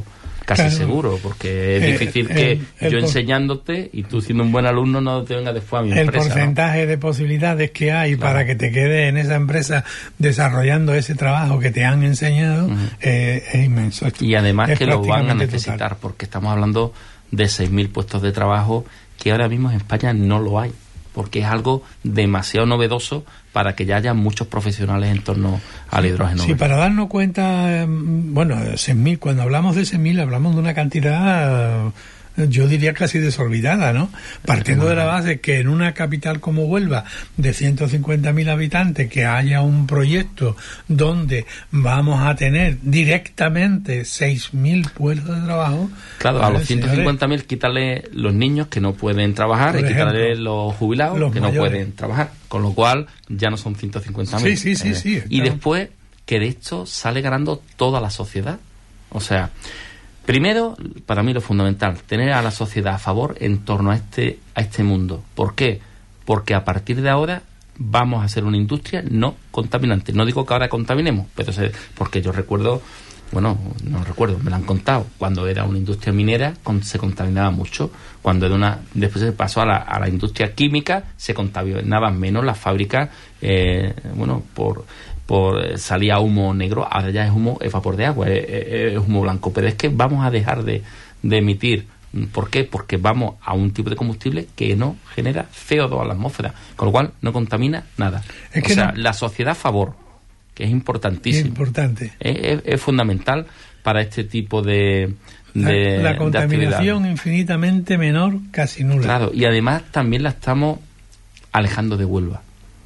casi claro. seguro, porque es eh, difícil que el, el yo por... enseñándote y tú siendo un buen alumno no te vengas después a mi el empresa. El porcentaje, ¿no?, de posibilidades que hay claro. para que te quedes en esa empresa desarrollando ese trabajo que te han enseñado uh-huh. eh, es inmenso. Y además es que lo van a necesitar, total. Porque estamos hablando de seis mil puestos de trabajo que ahora mismo en España no lo hay, porque es algo demasiado novedoso para que ya haya muchos profesionales en torno al hidrógeno. Sí, para darnos cuenta, bueno, seis mil, cuando hablamos de seis mil hablamos de una cantidad, yo diría casi desorbitada, ¿no? Partiendo de la base que en una capital como Huelva, de ciento cincuenta mil habitantes, que haya un proyecto donde vamos a tener directamente seis mil puestos de trabajo. Claro, a los ciento cincuenta mil quítale los niños que no pueden trabajar y quítale los jubilados los que mayores. no pueden trabajar, con lo cual ya no son ciento cincuenta mil. Sí, sí, sí, eh, sí. Y después que de esto sale ganando toda la sociedad. O sea, primero, para mí lo fundamental, tener a la sociedad a favor en torno a este a este mundo. ¿Por qué? Porque a partir de ahora vamos a hacer una industria no contaminante. No digo que ahora contaminemos, pero se, porque yo recuerdo, bueno, no recuerdo, me lo han contado, cuando era una industria minera con, se contaminaba mucho. Cuando era una, después se pasó a la, a la industria química, se contaminaban menos las fábricas, eh, bueno, por... por salía humo negro, ahora ya es humo, es vapor de agua, es, es, es humo blanco, pero es que vamos a dejar de, de emitir. ¿Por qué? Porque vamos a un tipo de combustible que no genera C O dos a la atmósfera, con lo cual no contamina nada. Es que o sea, no... la sociedad a favor, que es importantísimo. Es importante. Es, es, es fundamental para este tipo de... de la, la contaminación de infinitamente menor, casi nula. Claro, y además también la estamos alejando de Huelva.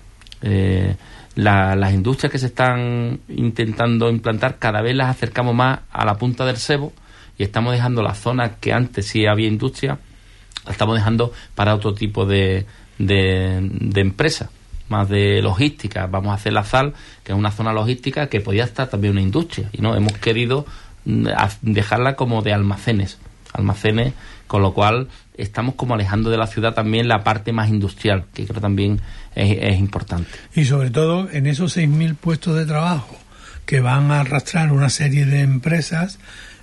Eh... La, las industrias que se están intentando implantar cada vez las acercamos más a la punta del cebo y estamos dejando las zonas que antes sí había industria, la estamos dejando para otro tipo de, de, de empresas, más de logística. Vamos a hacer la Sal, que es una zona logística que podía estar también una industria, y no hemos querido dejarla como de almacenes, almacenes, con lo cual estamos como alejando de la ciudad también la parte más industrial, que creo también es, es importante. Y sobre todo en esos seis mil puestos de trabajo que van a arrastrar una serie de empresas,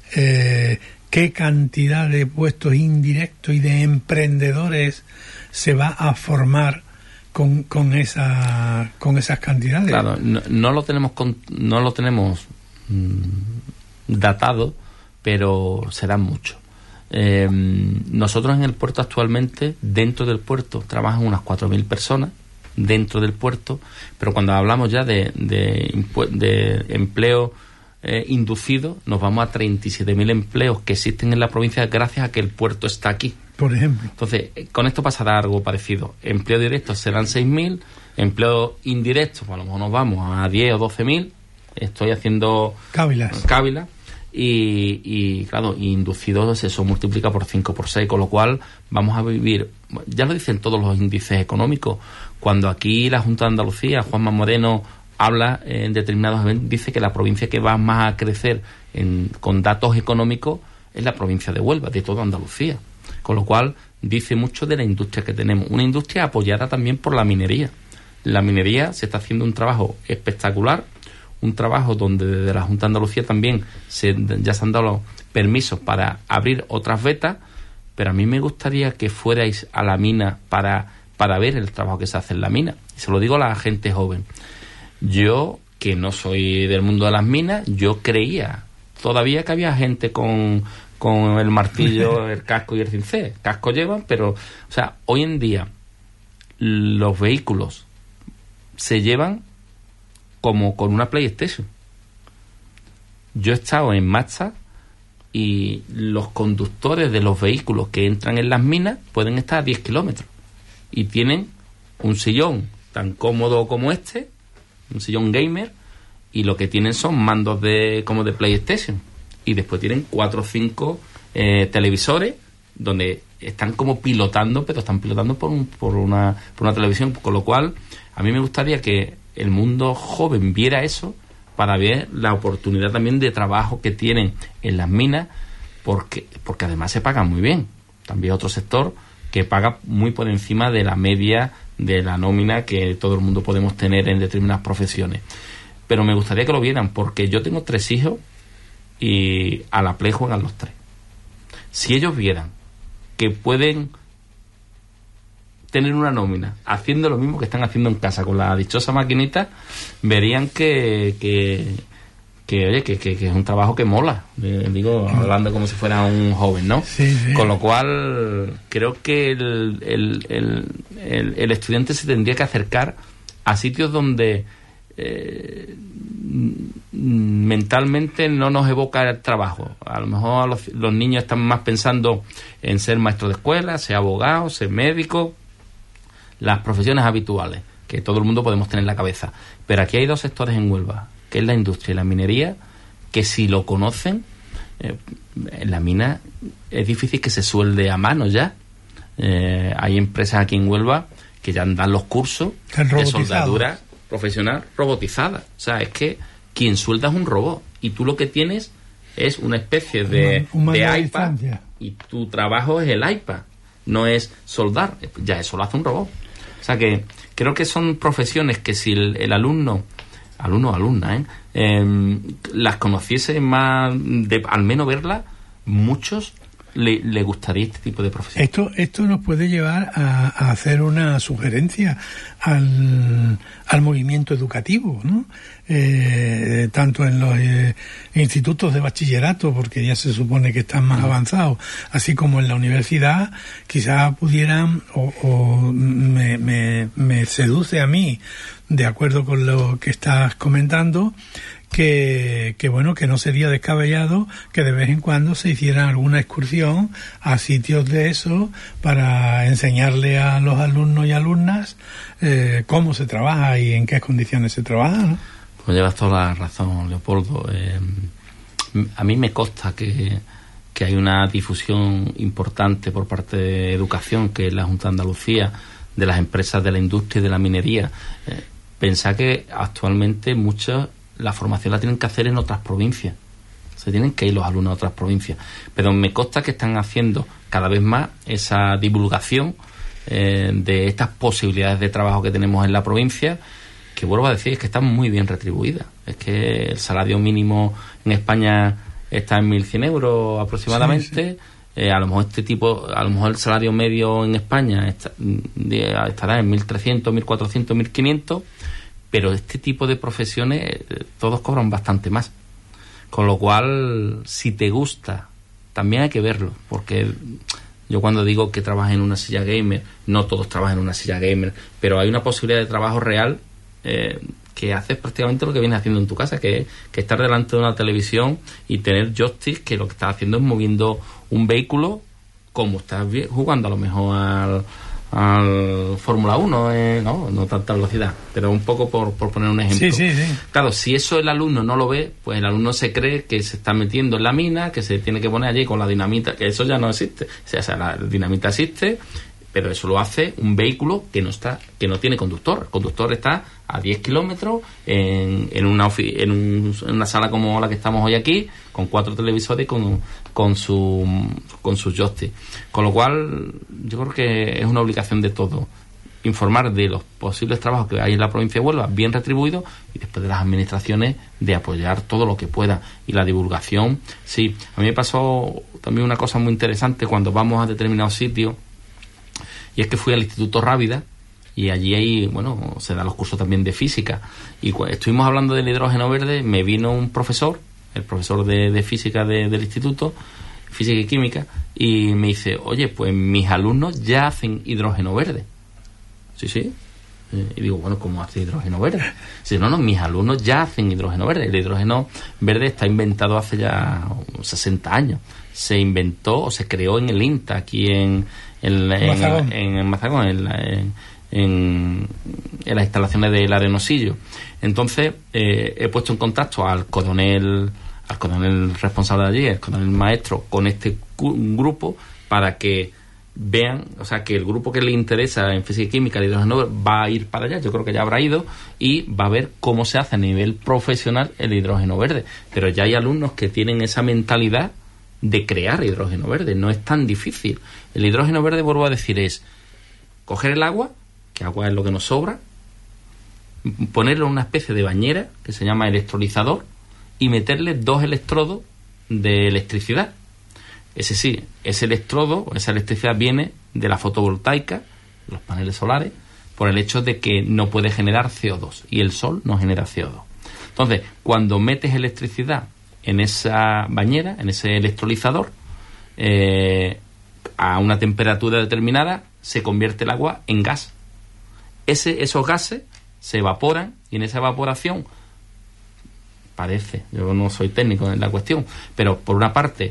eh, ¿qué cantidad de puestos indirectos y de emprendedores se va a formar con, con, esa, con esas cantidades? Claro, no, no lo tenemos, con, no lo tenemos mmm, datado, pero serán muchos. Eh, nosotros en el puerto actualmente, dentro del puerto, trabajan unas cuatro mil personas dentro del puerto, pero cuando hablamos ya de, de, de empleo eh, inducido, nos vamos a treinta y siete mil empleos que existen en la provincia gracias a que el puerto está aquí. Por ejemplo. Entonces, con esto pasará algo parecido. Empleo directo serán seis mil, empleo indirecto, pues a lo mejor nos vamos a diez o doce mil. Estoy haciendo cávilas. cávilas. Y, y claro, inducidos eso multiplica por cinco, por seis, con lo cual vamos a vivir, ya lo dicen todos los índices económicos, cuando aquí la Junta de Andalucía, Juanma Moreno, habla en determinados eventos, dice que la provincia que va más a crecer en, con datos económicos es la provincia de Huelva, de toda Andalucía, con lo cual dice mucho de la industria que tenemos, una industria apoyada también por la minería. La minería se está haciendo un trabajo espectacular, un trabajo donde desde la Junta de Andalucía también se, ya se han dado los permisos para abrir otras vetas, pero a mí me gustaría que fuerais a la mina para, para ver el trabajo que se hace en la mina. Y se lo digo a la gente joven. Yo, que no soy del mundo de las minas, yo creía todavía que había gente con, con el martillo, el casco y el cincel. Casco llevan, pero, o sea, hoy en día los vehículos se llevan como con una PlayStation. Yo he estado en marcha y los conductores de los vehículos que entran en las minas pueden estar a diez kilómetros y tienen un sillón tan cómodo como este, un sillón gamer, y lo que tienen son mandos de como de PlayStation, y después tienen cuatro o cinco eh, televisores donde están como pilotando, pero están pilotando por, un, por, una, por una televisión, con lo cual a mí me gustaría que el mundo joven viera eso para ver la oportunidad también de trabajo que tienen en las minas, porque, porque además se pagan muy bien. También otro sector que paga muy por encima de la media de la nómina que todo el mundo podemos tener en determinadas profesiones. Pero me gustaría que lo vieran, porque yo tengo tres hijos y a la Play juegan los tres. Si ellos vieran que pueden tener una nómina haciendo lo mismo que están haciendo en casa con la dichosa maquinita, verían que que, que oye que, que, que es un trabajo que mola, eh, digo, hablando como si fuera un joven, ¿no? Sí, sí. Con lo cual creo que el, el, el, el, el estudiante se tendría que acercar a sitios donde eh, mentalmente no nos evoca el trabajo. A lo mejor los, los niños están más pensando en ser maestro de escuela, ser abogado, ser médico, las profesiones habituales que todo el mundo podemos tener en la cabeza. Pero aquí hay dos sectores en Huelva, que es la industria y la minería, que si lo conocen, eh, en la mina es difícil que se suelde a mano ya. Eh, hay empresas aquí en Huelva que ya dan los cursos de soldadura profesional robotizada. O sea, es que quien suelda es un robot y tú lo que tienes es una especie de, un, un de iPad y tu trabajo es el iPad, no es soldar, ya eso lo hace un robot. O sea que creo que son profesiones que si el, el alumno, alumno o alumna, ¿eh? Eh, las conociese más, de, al menos verlas, muchos le, le gustaría este tipo de profesión. Esto, esto nos puede llevar a, a hacer una sugerencia al, al movimiento educativo, ¿no? Eh, tanto en los eh, institutos de bachillerato, porque ya se supone que están más avanzados, así como en la universidad, quizás pudieran, o, o me, me, me seduce a mí, de acuerdo con lo que estás comentando, que, que bueno, que no sería descabellado que de vez en cuando se hiciera alguna excursión a sitios de eso para enseñarle a los alumnos y alumnas eh, cómo se trabaja y en qué condiciones se trabaja, ¿no? Pues llevas toda la razón, Leopoldo. Eh, a mí me consta que, que hay una difusión importante por parte de Educación, que es la Junta de Andalucía, de las empresas de la industria y de la minería. Eh, pensá que actualmente muchas la formación la tienen que hacer en otras provincias. Se tienen que ir los alumnos a otras provincias. Pero me consta que están haciendo cada vez más esa divulgación eh, de estas posibilidades de trabajo que tenemos en la provincia, que vuelvo a decir, es que están muy bien retribuidas. Es que el salario mínimo en España está en mil cien euros aproximadamente. Sí, sí. Eh, a lo mejor este tipo, a lo mejor el salario medio en España está, estará en mil trescientos, mil cuatrocientos, mil quinientos, pero este tipo de profesiones eh, todos cobran bastante más. Con lo cual, si te gusta, también hay que verlo, porque yo cuando digo que trabajas en una silla gamer, no todos trabajan en una silla gamer, pero hay una posibilidad de trabajo real eh, que haces prácticamente lo que vienes haciendo en tu casa, que es que estar delante de una televisión y tener joystick, que lo que estás haciendo es moviendo un vehículo como estás jugando a lo mejor al, al Fórmula uno, eh, no, no tanta velocidad, pero un poco por, por poner un ejemplo. Sí, sí, sí. Claro, si eso el alumno no lo ve, pues el alumno se cree que se está metiendo en la mina, que se tiene que poner allí con la dinamita, que eso ya no existe. O sea, la dinamita existe, pero eso lo hace un vehículo que no está, que no tiene conductor. El conductor está a diez kilómetros en, en, una, en, un, en una sala como la que estamos hoy aquí, con cuatro televisores con, con su con sus joystick. Con lo cual, yo creo que es una obligación de todo informar de los posibles trabajos que hay en la provincia de Huelva, bien retribuidos, y después de las administraciones de apoyar todo lo que pueda. Y la divulgación, sí. A mí me pasó también una cosa muy interesante cuando vamos a determinados sitios, y es que fui al Instituto Rábida, y allí hay, bueno, se dan los cursos también de física, y cuando estuvimos hablando del hidrógeno verde, me vino un profesor, el profesor de, de física de, del instituto, física y química, y me dice, oye, pues mis alumnos ya hacen hidrógeno verde. Sí, sí. Y digo, bueno, ¿cómo hace hidrógeno verde? Dice, no, no, mis alumnos ya hacen hidrógeno verde. El hidrógeno verde está inventado hace ya sesenta años. Se inventó o se creó en el INTA, aquí en en, en, Mazagón. en, en Mazagón, en, en, en, en las instalaciones del Arenosillo. Entonces, eh, he puesto en contacto al coronel, al coronel responsable de allí, el coronel maestro, con este cu- grupo, para que vean, o sea, que el grupo que le interesa en física y química, el hidrógeno, va a ir para allá. Yo creo que ya habrá ido y va a ver cómo se hace a nivel profesional el hidrógeno verde. Pero ya hay alumnos que tienen esa mentalidad de crear hidrógeno verde. No es tan difícil. El hidrógeno verde, vuelvo a decir, es coger el agua, que agua es lo que nos sobra, ponerlo en una especie de bañera que se llama electrolizador y meterle dos electrodos de electricidad. Ese sí, ese electrodo, esa electricidad viene de la fotovoltaica, los paneles solares, por el hecho de que no puede generar C O dos y el sol no genera C O dos. Entonces, cuando metes electricidad en esa bañera, en ese electrolizador, eh, a una temperatura determinada, se convierte el agua en gas. Ese, esos gases se evaporan y en esa evaporación, parece, yo no soy técnico en la cuestión, pero por una parte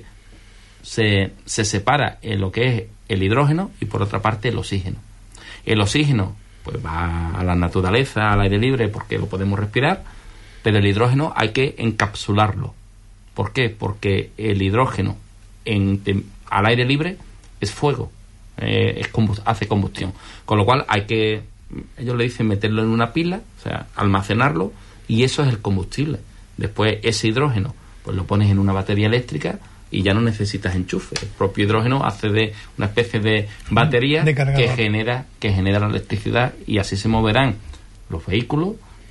se, se separa en lo que es el hidrógeno y por otra parte el oxígeno. El oxígeno pues va a la naturaleza, al aire libre, porque lo podemos respirar, pero el hidrógeno hay que encapsularlo. ¿Por qué? Porque el hidrógeno en, de, al aire libre es fuego, eh, es combust- hace combustión. Con lo cual hay que, ellos le dicen meterlo en una pila, o sea, almacenarlo, y eso es el combustible. Después ese hidrógeno pues lo pones en una batería eléctrica y ya no necesitas enchufe. El propio hidrógeno hace de una especie de batería de que genera que genera la electricidad, y así se moverán los vehículos,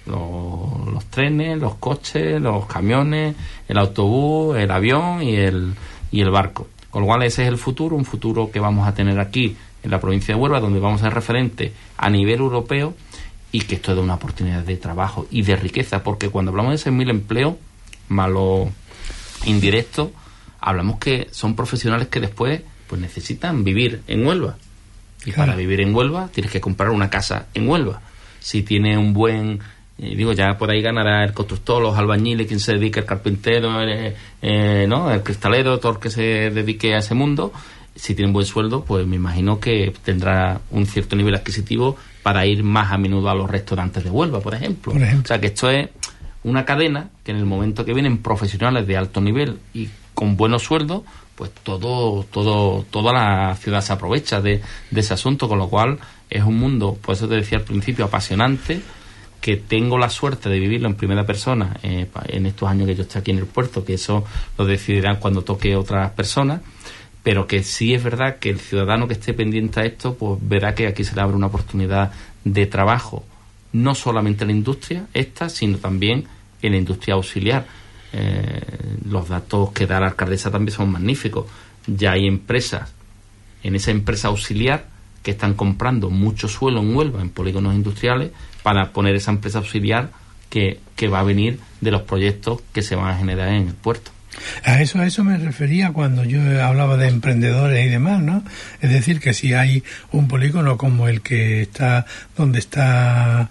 los, los trenes, los coches, los camiones, el autobús, el avión y el y el barco. Con lo cual ese es el futuro, un futuro que vamos a tener aquí en la provincia de Huelva, donde vamos a ser referente a nivel europeo, y que esto da una oportunidad de trabajo y de riqueza, porque cuando hablamos de seis mil empleos, más los indirectos, hablamos que son profesionales que después pues necesitan vivir en Huelva. Y claro, para vivir en Huelva tienes que comprar una casa en Huelva. Si tiene un buen... Eh, digo, ya por ahí ganará el constructor, los albañiles, quien se dedique, el carpintero, el, eh, ¿no? el cristalero, todo el que se dedique a ese mundo. Si tiene un buen sueldo, pues me imagino que tendrá un cierto nivel adquisitivo para ir más a menudo a los restaurantes de Huelva, por ejemplo. Por ejemplo. O sea, que esto es una cadena que en el momento que vienen profesionales de alto nivel y con buenos sueldos, pues todo todo toda la ciudad se aprovecha de, de ese asunto, con lo cual es un mundo, por eso te decía al principio, apasionante, que tengo la suerte de vivirlo en primera persona eh, en estos años que yo estoy aquí en el puerto, que eso lo decidirán cuando toque otras personas, pero que sí es verdad que el ciudadano que esté pendiente a esto, pues verá que aquí se le abre una oportunidad de trabajo, no solamente en la industria esta, sino también en la industria auxiliar. Eh, los datos que da la alcaldesa también son magníficos. Ya hay empresas, en esa empresa auxiliar, que están comprando mucho suelo en Huelva, en polígonos industriales, para poner esa empresa auxiliar que, que va a venir de los proyectos que se van a generar en el puerto. A eso, a eso me refería cuando yo hablaba de emprendedores y demás, ¿no? Es decir, que si hay un polígono como el que está, donde está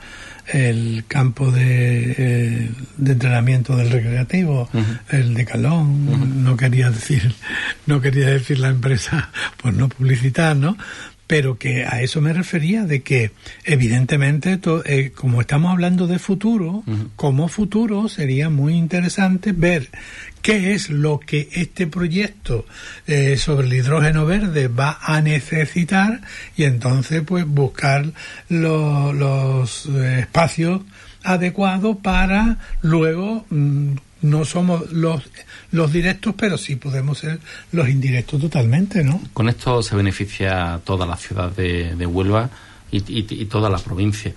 el campo de, eh, de entrenamiento del recreativo, uh-huh. el de Calón, uh-huh. no quería decir, no quería decir la empresa, pues no publicitar, ¿no? Pero que a eso me refería, de que evidentemente to, eh, como estamos hablando de futuro, uh-huh. como futuro sería muy interesante ver qué es lo que este proyecto eh, sobre el hidrógeno verde va a necesitar, y entonces pues buscar lo, los eh, espacios adecuados para luego mm, no somos los los directos, pero sí podemos ser los indirectos totalmente, ¿no? Con esto se beneficia toda la ciudad de, de Huelva y, y, y toda la provincia.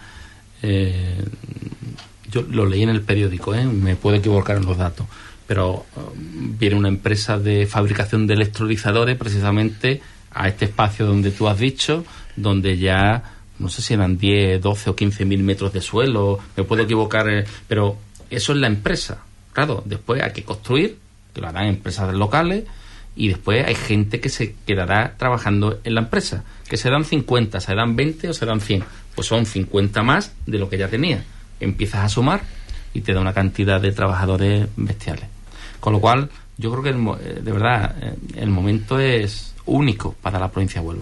Eh, yo lo leí en el periódico, ¿eh? Me puedo equivocar en los datos, pero um, viene una empresa de fabricación de electrolizadores precisamente a este espacio donde tú has dicho, donde ya, no sé si eran diez, doce o quince mil metros de suelo, me puedo equivocar, eh, pero eso es la empresa. Claro, después hay que construir, que lo harán empresas locales, y después hay gente que se quedará trabajando en la empresa, que serán cincuenta, serán veinte o serán cien, pues son cincuenta más de lo que ya tenía. Empiezas a sumar y te da una cantidad de trabajadores bestiales. Con lo cual, yo creo que el, de verdad el momento es único para la provincia de Huelva.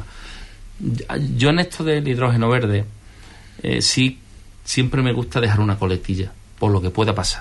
Yo en esto del hidrógeno verde eh, sí siempre me gusta dejar una coletilla por lo que pueda pasar.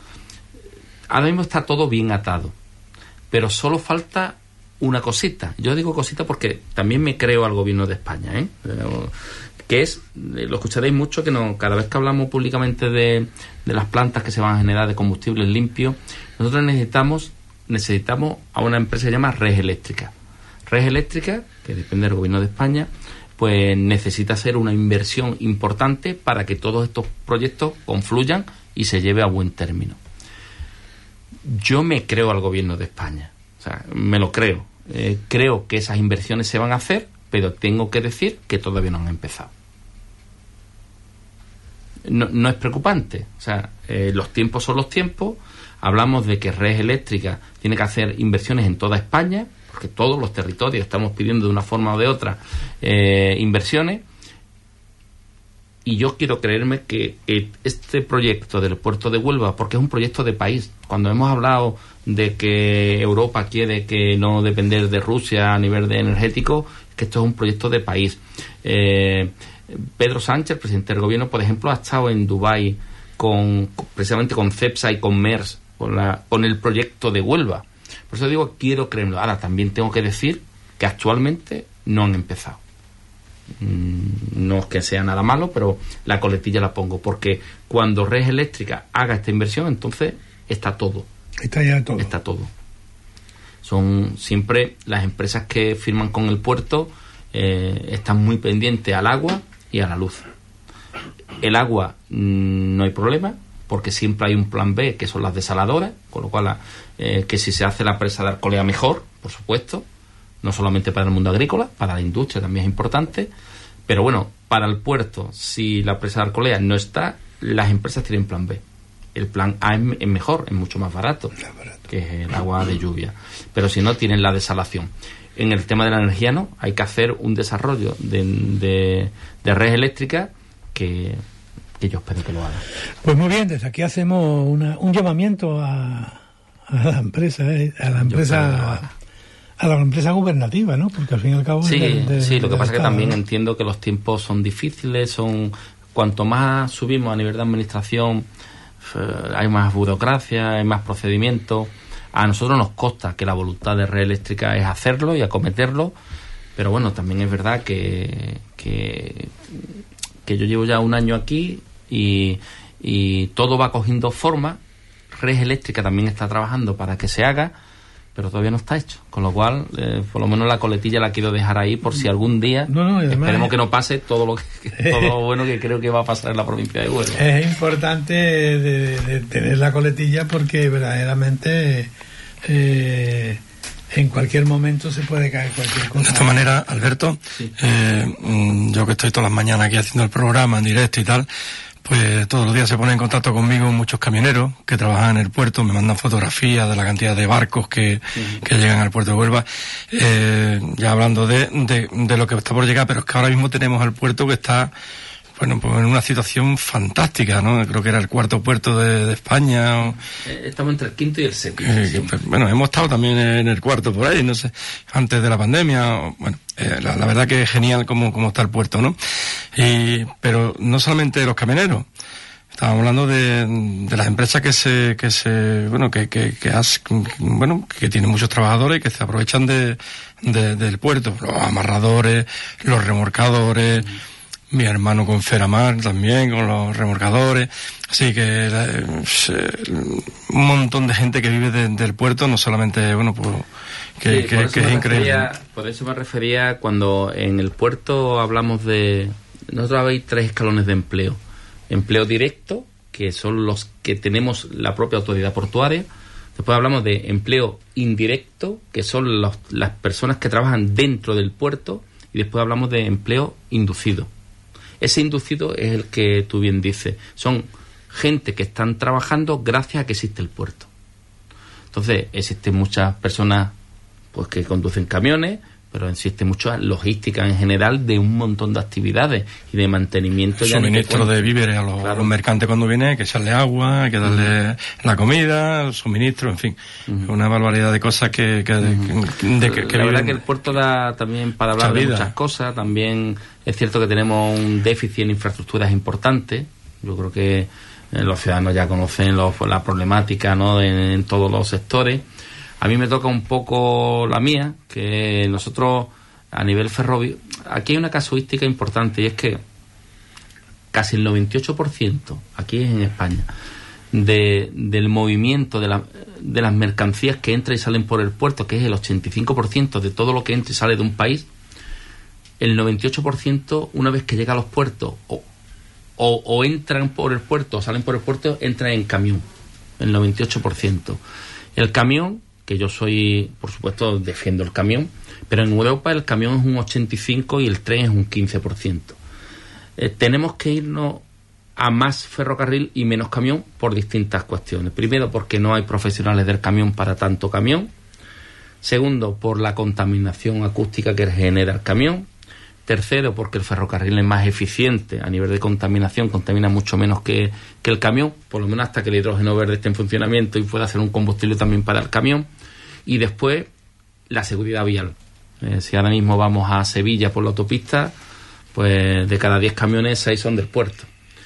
Ahora mismo está todo bien atado, pero solo falta una cosita. Yo digo cosita porque también me creo al gobierno de España, ¿eh? Que es, lo escucharéis mucho, que no, cada vez que hablamos públicamente de, de las plantas que se van a generar de combustibles limpios, nosotros necesitamos necesitamos a una empresa que se llama Red Eléctrica. Red Eléctrica, que depende del gobierno de España, pues necesita hacer una inversión importante para que todos estos proyectos confluyan y se lleve a buen término. Yo me creo al gobierno de España, o sea, me lo creo. eh, creo que esas inversiones se van a hacer, pero tengo que decir que todavía no han empezado. No, no es preocupante, o sea, eh, los tiempos son los tiempos. Hablamos de que Red Eléctrica tiene que hacer inversiones en toda España, porque todos los territorios estamos pidiendo de una forma o de otra eh, inversiones, y yo quiero creerme que eh, este proyecto del puerto de Huelva, porque es un proyecto de país, cuando hemos hablado de que Europa quiere que no depender de Rusia a nivel de energético, es que esto es un proyecto de país. eh, Pedro Sánchez, el presidente del gobierno, por ejemplo, ha estado en Dubái con, precisamente con Cepsa y con Mers, con, la, con el proyecto de Huelva. Por eso digo, quiero creerlo. Ahora, también tengo que decir que actualmente no han empezado. Mm, no es que sea nada malo, pero la coletilla la pongo, porque cuando Red Eléctrica haga esta inversión, entonces está todo. Está ya todo. Está todo. Son siempre las empresas que firman con el puerto, eh, están muy pendientes al agua y a la luz. El agua mmm, no hay problema, porque siempre hay un plan B, que son las desaladoras, con lo cual eh, que si se hace la presa de Arcolea mejor, por supuesto, no solamente para el mundo agrícola, para la industria también es importante, pero bueno, para el puerto, si la presa de Arcolea no está, las empresas tienen plan B. El plan A es, es mejor, es mucho más barato, barato que es el agua de lluvia, pero si no, tienen la desalación. En el tema de la energía no, hay que hacer un desarrollo de, de, de red eléctrica que, que yo espero que lo haga. Pues muy bien, desde aquí hacemos una, un llamamiento a, a la empresa, eh, a la empresa a, a la empresa gubernativa, ¿no? Porque al fin y al cabo... Sí, de, de, sí, lo que pasa es que también ¿no? entiendo que los tiempos son difíciles, son cuanto más subimos a nivel de administración, hay más burocracia, hay más procedimientos. A nosotros nos consta que la voluntad de Red Eléctrica es hacerlo y acometerlo, pero bueno, también es verdad que, que, que yo llevo ya un año aquí y, y todo va cogiendo forma. Red Eléctrica también está trabajando para que se haga, pero todavía no está hecho, con lo cual eh, por lo menos la coletilla la quiero dejar ahí por si algún día, no, no, además, esperemos que no pase todo lo que, todo lo bueno que creo que va a pasar en la provincia de Huelva. Es importante de, de tener la coletilla, porque verdaderamente eh, en cualquier momento se puede caer cualquier cosa. De esta manera, Alberto, sí. eh, yo que estoy todas las mañanas aquí haciendo el programa en directo y tal, pues todos los días se ponen en contacto conmigo muchos camioneros que trabajan en el puerto, me mandan fotografías de la cantidad de barcos que, uh-huh. que llegan al puerto de Huelva, eh, ya hablando de, de, de lo que está por llegar, pero es que ahora mismo tenemos al puerto que está, bueno, pues en una situación fantástica, ¿no? Creo que era el cuarto puerto de, de España. O... Estamos entre el quinto y el séptimo. Eh, sí. pues, bueno, hemos estado también en el cuarto por ahí, no sé, antes de la pandemia. O, bueno, eh, la, la verdad que es genial cómo, cómo está el puerto, ¿no? Y, pero no solamente de los camioneros. Estábamos hablando de, de las empresas que se, que se, bueno, que, que, que, has, bueno, que tienen muchos trabajadores y que se aprovechan de, de, del puerto. Los amarradores, los remolcadores, mm. mi hermano con Feramar también, con los remolcadores. Así que eh, un montón de gente que vive de, del puerto, no solamente, bueno, pues que, sí, que, que es increíble. Refería, por eso me refería cuando en el puerto hablamos de... Nosotros habéis tres escalones de empleo. Empleo directo, que son los que tenemos la propia autoridad portuaria. Después hablamos de empleo indirecto, que son los, las personas que trabajan dentro del puerto. Y después hablamos de empleo inducido. Ese inducido es el que tú bien dices. Son gente que están trabajando gracias a que existe el puerto. Entonces, existen muchas personas pues que conducen camiones, pero existe mucha logística en general de un montón de actividades y de mantenimiento. Suministro de víveres a los, claro. los mercantes cuando vienen, hay que echarle agua, hay que darle uh-huh. la comida, el suministro, en fin. Uh-huh. Una barbaridad de cosas que... que, uh-huh. de, de, que, que la verdad que el puerto da también para hablar de muchas cosas. También es cierto que tenemos un déficit en infraestructuras importante. Yo creo que los ciudadanos ya conocen los, la problemática, ¿no?, en, en todos los sectores. A mí me toca un poco la mía, que nosotros a nivel ferroviario, aquí hay una casuística importante, y es que casi el noventa y ocho por ciento, aquí en España, de, del movimiento de, la, de las mercancías que entran y salen por el puerto, que es el ochenta y cinco por ciento de todo lo que entra y sale de un país, el noventa y ocho por ciento, una vez que llega a los puertos, o, o, o entran por el puerto o salen por el puerto, entran en camión, el noventa y ocho por ciento. El camión que yo soy, por supuesto, defiendo el camión, pero en Europa el camión es un ochenta y cinco por ciento y el tren es un quince por ciento. Eh, tenemos que irnos a más ferrocarril y menos camión por distintas cuestiones. Primero, porque no hay profesionales del camión para tanto camión. Segundo, por la contaminación acústica que genera el camión. Tercero, porque el ferrocarril es más eficiente a nivel de contaminación, contamina mucho menos que, que el camión, por lo menos hasta que el hidrógeno verde esté en funcionamiento y pueda ser un combustible también para el camión. Y después, la seguridad vial. Eh, si ahora mismo vamos a Sevilla por la autopista, pues de cada diez camiones, seis son del puerto.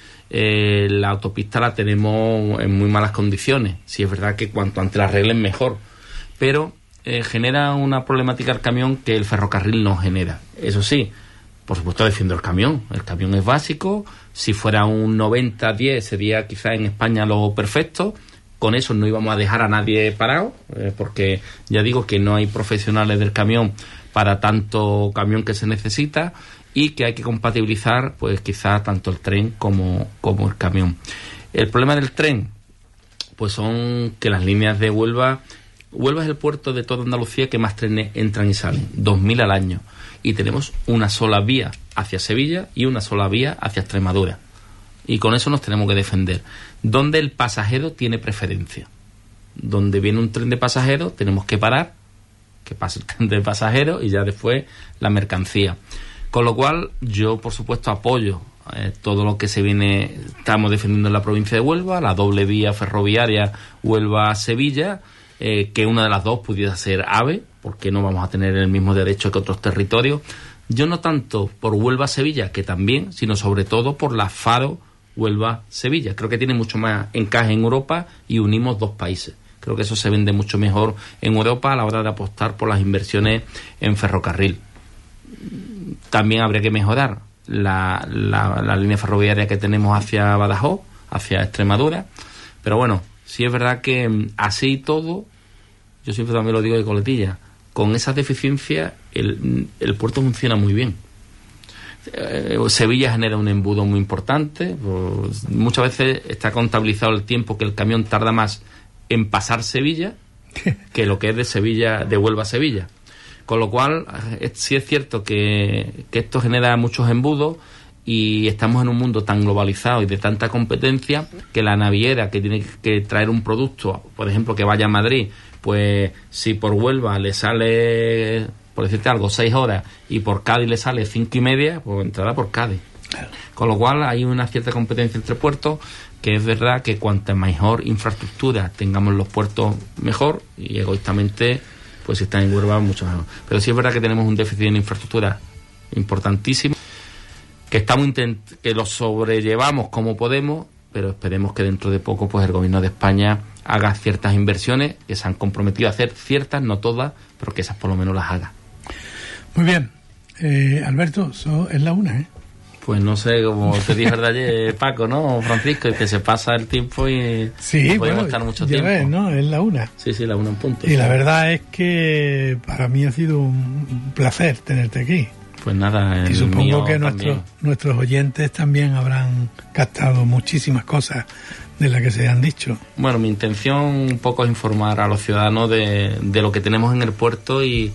Eh, la autopista la tenemos en muy malas condiciones. Sí, es verdad que cuanto antes la arreglen mejor, pero eh, genera una problemática el camión que el ferrocarril no genera. Eso sí, por supuesto defiendo el camión. El camión es básico. Si fuera un noventa diez sería quizás en España lo perfecto. Con eso no íbamos a dejar a nadie parado, eh, porque ya digo que no hay profesionales del camión para tanto camión que se necesita, y que hay que compatibilizar pues quizás tanto el tren como, como el camión. El problema del tren pues son que las líneas de Huelva Huelva es el puerto de toda Andalucía que más trenes entran y salen, dos mil al año, y tenemos una sola vía hacia Sevilla y una sola vía hacia Extremadura, y con eso nos tenemos que defender. Donde el pasajero tiene preferencia, donde viene un tren de pasajeros tenemos que parar, que pase el tren de pasajeros y ya después la mercancía. Con lo cual, yo, por supuesto, apoyo eh, todo lo que se viene, estamos defendiendo en la provincia de Huelva, la doble vía ferroviaria Huelva-Sevilla, eh, que una de las dos pudiera ser AVE, porque no vamos a tener el mismo derecho que otros territorios. Yo no tanto por Huelva-Sevilla, que también, sino sobre todo por la Faro Huelva-Sevilla. Creo que tiene mucho más encaje en Europa y unimos dos países. Creo que eso se vende mucho mejor en Europa a la hora de apostar por las inversiones en ferrocarril. También habría que mejorar la, la, la línea ferroviaria que tenemos hacia Badajoz, hacia Extremadura, pero bueno, sí es verdad que así y todo, yo siempre también lo digo de coletilla, con esas deficiencias el, el puerto funciona muy bien. Eh, Sevilla genera un embudo muy importante, pues, muchas veces está contabilizado el tiempo que el camión tarda más en pasar Sevilla que lo que es de Sevilla, de Huelva a Sevilla. Con lo cual, sí es cierto que, que esto genera muchos embudos y estamos en un mundo tan globalizado y de tanta competencia que la naviera que tiene que traer un producto, por ejemplo, que vaya a Madrid, pues si por Huelva le sale, por decirte algo, seis horas y por Cádiz le sale cinco y media, pues entrará por Cádiz. Con lo cual hay una cierta competencia entre puertos, que es verdad que cuanta mejor infraestructura tengamos los puertos, mejor, y egoístamente pues si está en Huelva mucho mejor. Pero sí es verdad que tenemos un déficit en infraestructura importantísimo, que estamos intent- que lo sobrellevamos como podemos, pero esperemos que dentro de poco pues el gobierno de España haga ciertas inversiones que se han comprometido a hacer, ciertas, no todas, pero que esas por lo menos las haga. Muy bien. Eh, Alberto, eso es la una, ¿eh? Pues no sé, como te dije ayer, Paco, ¿no? Francisco, que se pasa el tiempo y sí, no podemos bueno, estar mucho ya tiempo. Ves, ¿no? Es la una. Sí, sí, la una en punto. Y sí. La verdad es que para mí ha sido un placer tenerte aquí. Pues nada, el y supongo mío que nuestros, nuestros oyentes también habrán captado muchísimas cosas de las que se han dicho. Bueno, mi intención un poco es informar a los ciudadanos de, de lo que tenemos en el puerto y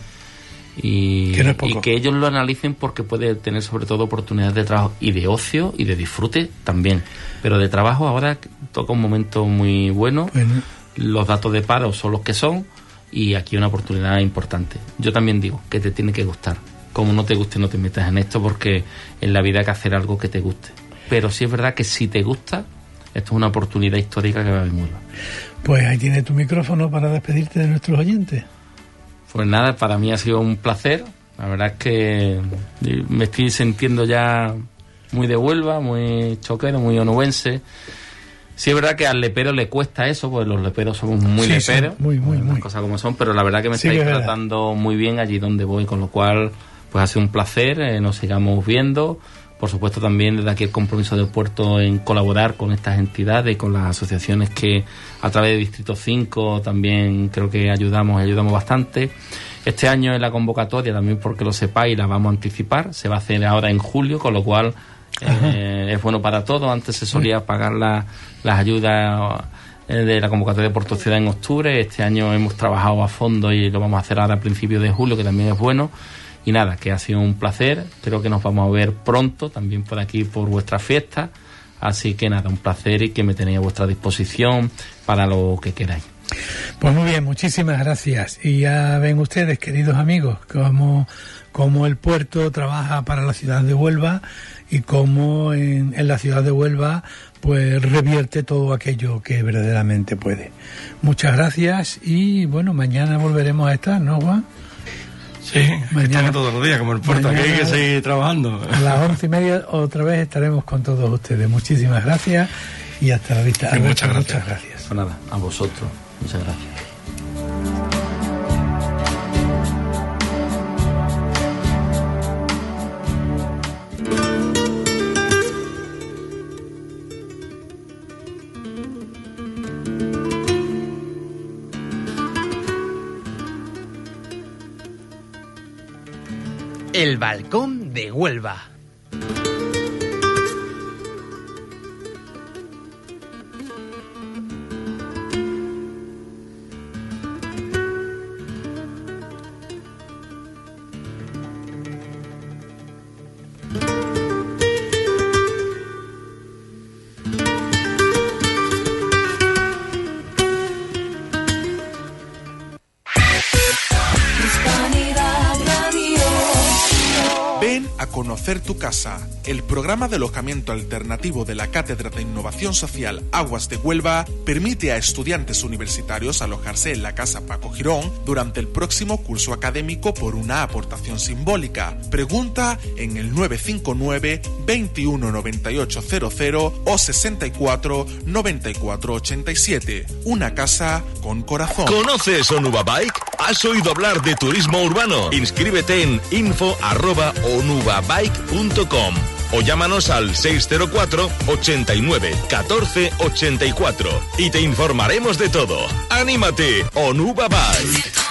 Y que, no es poco. Y que ellos lo analicen, porque puede tener sobre todo oportunidades de trabajo y de ocio y de disfrute también, pero de trabajo ahora toca un momento muy bueno, bueno. Los datos de paro son los que son y aquí hay una oportunidad importante. Yo también digo que te tiene que gustar, como no te guste no te metas en esto, porque en la vida hay que hacer algo que te guste, pero sí es verdad que si te gusta, esto es una oportunidad histórica que va a venir. Pues ahí tienes tu micrófono para despedirte de nuestros oyentes. Pues nada, para mí ha sido un placer. La verdad es que me estoy sintiendo ya muy de Huelva, muy choquero, muy onubense. Sí es verdad que al lepero le cuesta eso, pues los leperos somos muy sí, leperos, muy, muy, las muy. cosas como son, pero la verdad que me sí, estáis que tratando muy bien allí donde voy, con lo cual pues ha sido un placer, eh, nos sigamos viendo. Por supuesto también desde aquí el compromiso del puerto en colaborar con estas entidades y con las asociaciones que a través de Distrito cinco también creo que ayudamos y ayudamos bastante. Este año en la convocatoria, también porque lo sepáis, la vamos a anticipar, se va a hacer ahora en julio, con lo cual eh, es bueno para todos. Antes se solía pagar la, las ayudas de la convocatoria de Puerto Ciudad en octubre. Este año hemos trabajado a fondo y lo vamos a hacer ahora a principios de julio, que también es bueno. Y nada, que ha sido un placer. Creo que nos vamos a ver pronto, también por aquí, por vuestras fiestas. Así que nada, un placer y que me tenéis a vuestra disposición para lo que queráis. Pues muy bien, muchísimas gracias. Y ya ven ustedes, queridos amigos, cómo, cómo el puerto trabaja para la ciudad de Huelva y cómo en, en la ciudad de Huelva pues revierte todo aquello que verdaderamente puede. Muchas gracias y bueno, mañana volveremos a estar, ¿no, Juan? Sí, mañana todos los días, como el puerto, mañana, aquí hay que seguir trabajando. A las once y media otra vez estaremos con todos ustedes. Muchísimas gracias y hasta la vista. Alberto, muchas gracias. Muchas gracias. Pues nada, a vosotros. Muchas gracias. El balcón de Huelva. Conocer tu casa, el programa de alojamiento alternativo de la Cátedra de Innovación Social Aguas de Huelva, permite a estudiantes universitarios alojarse en la Casa Paco Girón durante el próximo curso académico por una aportación simbólica. Pregunta en el nueve cinco nueve, veintiuno noventa y ocho cero cero o sesenta y cuatro noventa y cuatro ochenta y siete. Una casa con corazón. ¿Conoces Onuba Bike? ¿Has oído hablar de turismo urbano? Inscríbete en info arroba onubabike punto com o llámanos al seis cero cuatro, ochenta y nueve, catorce ochenta y cuatro y te informaremos de todo. ¡Anímate! Onuba Bike.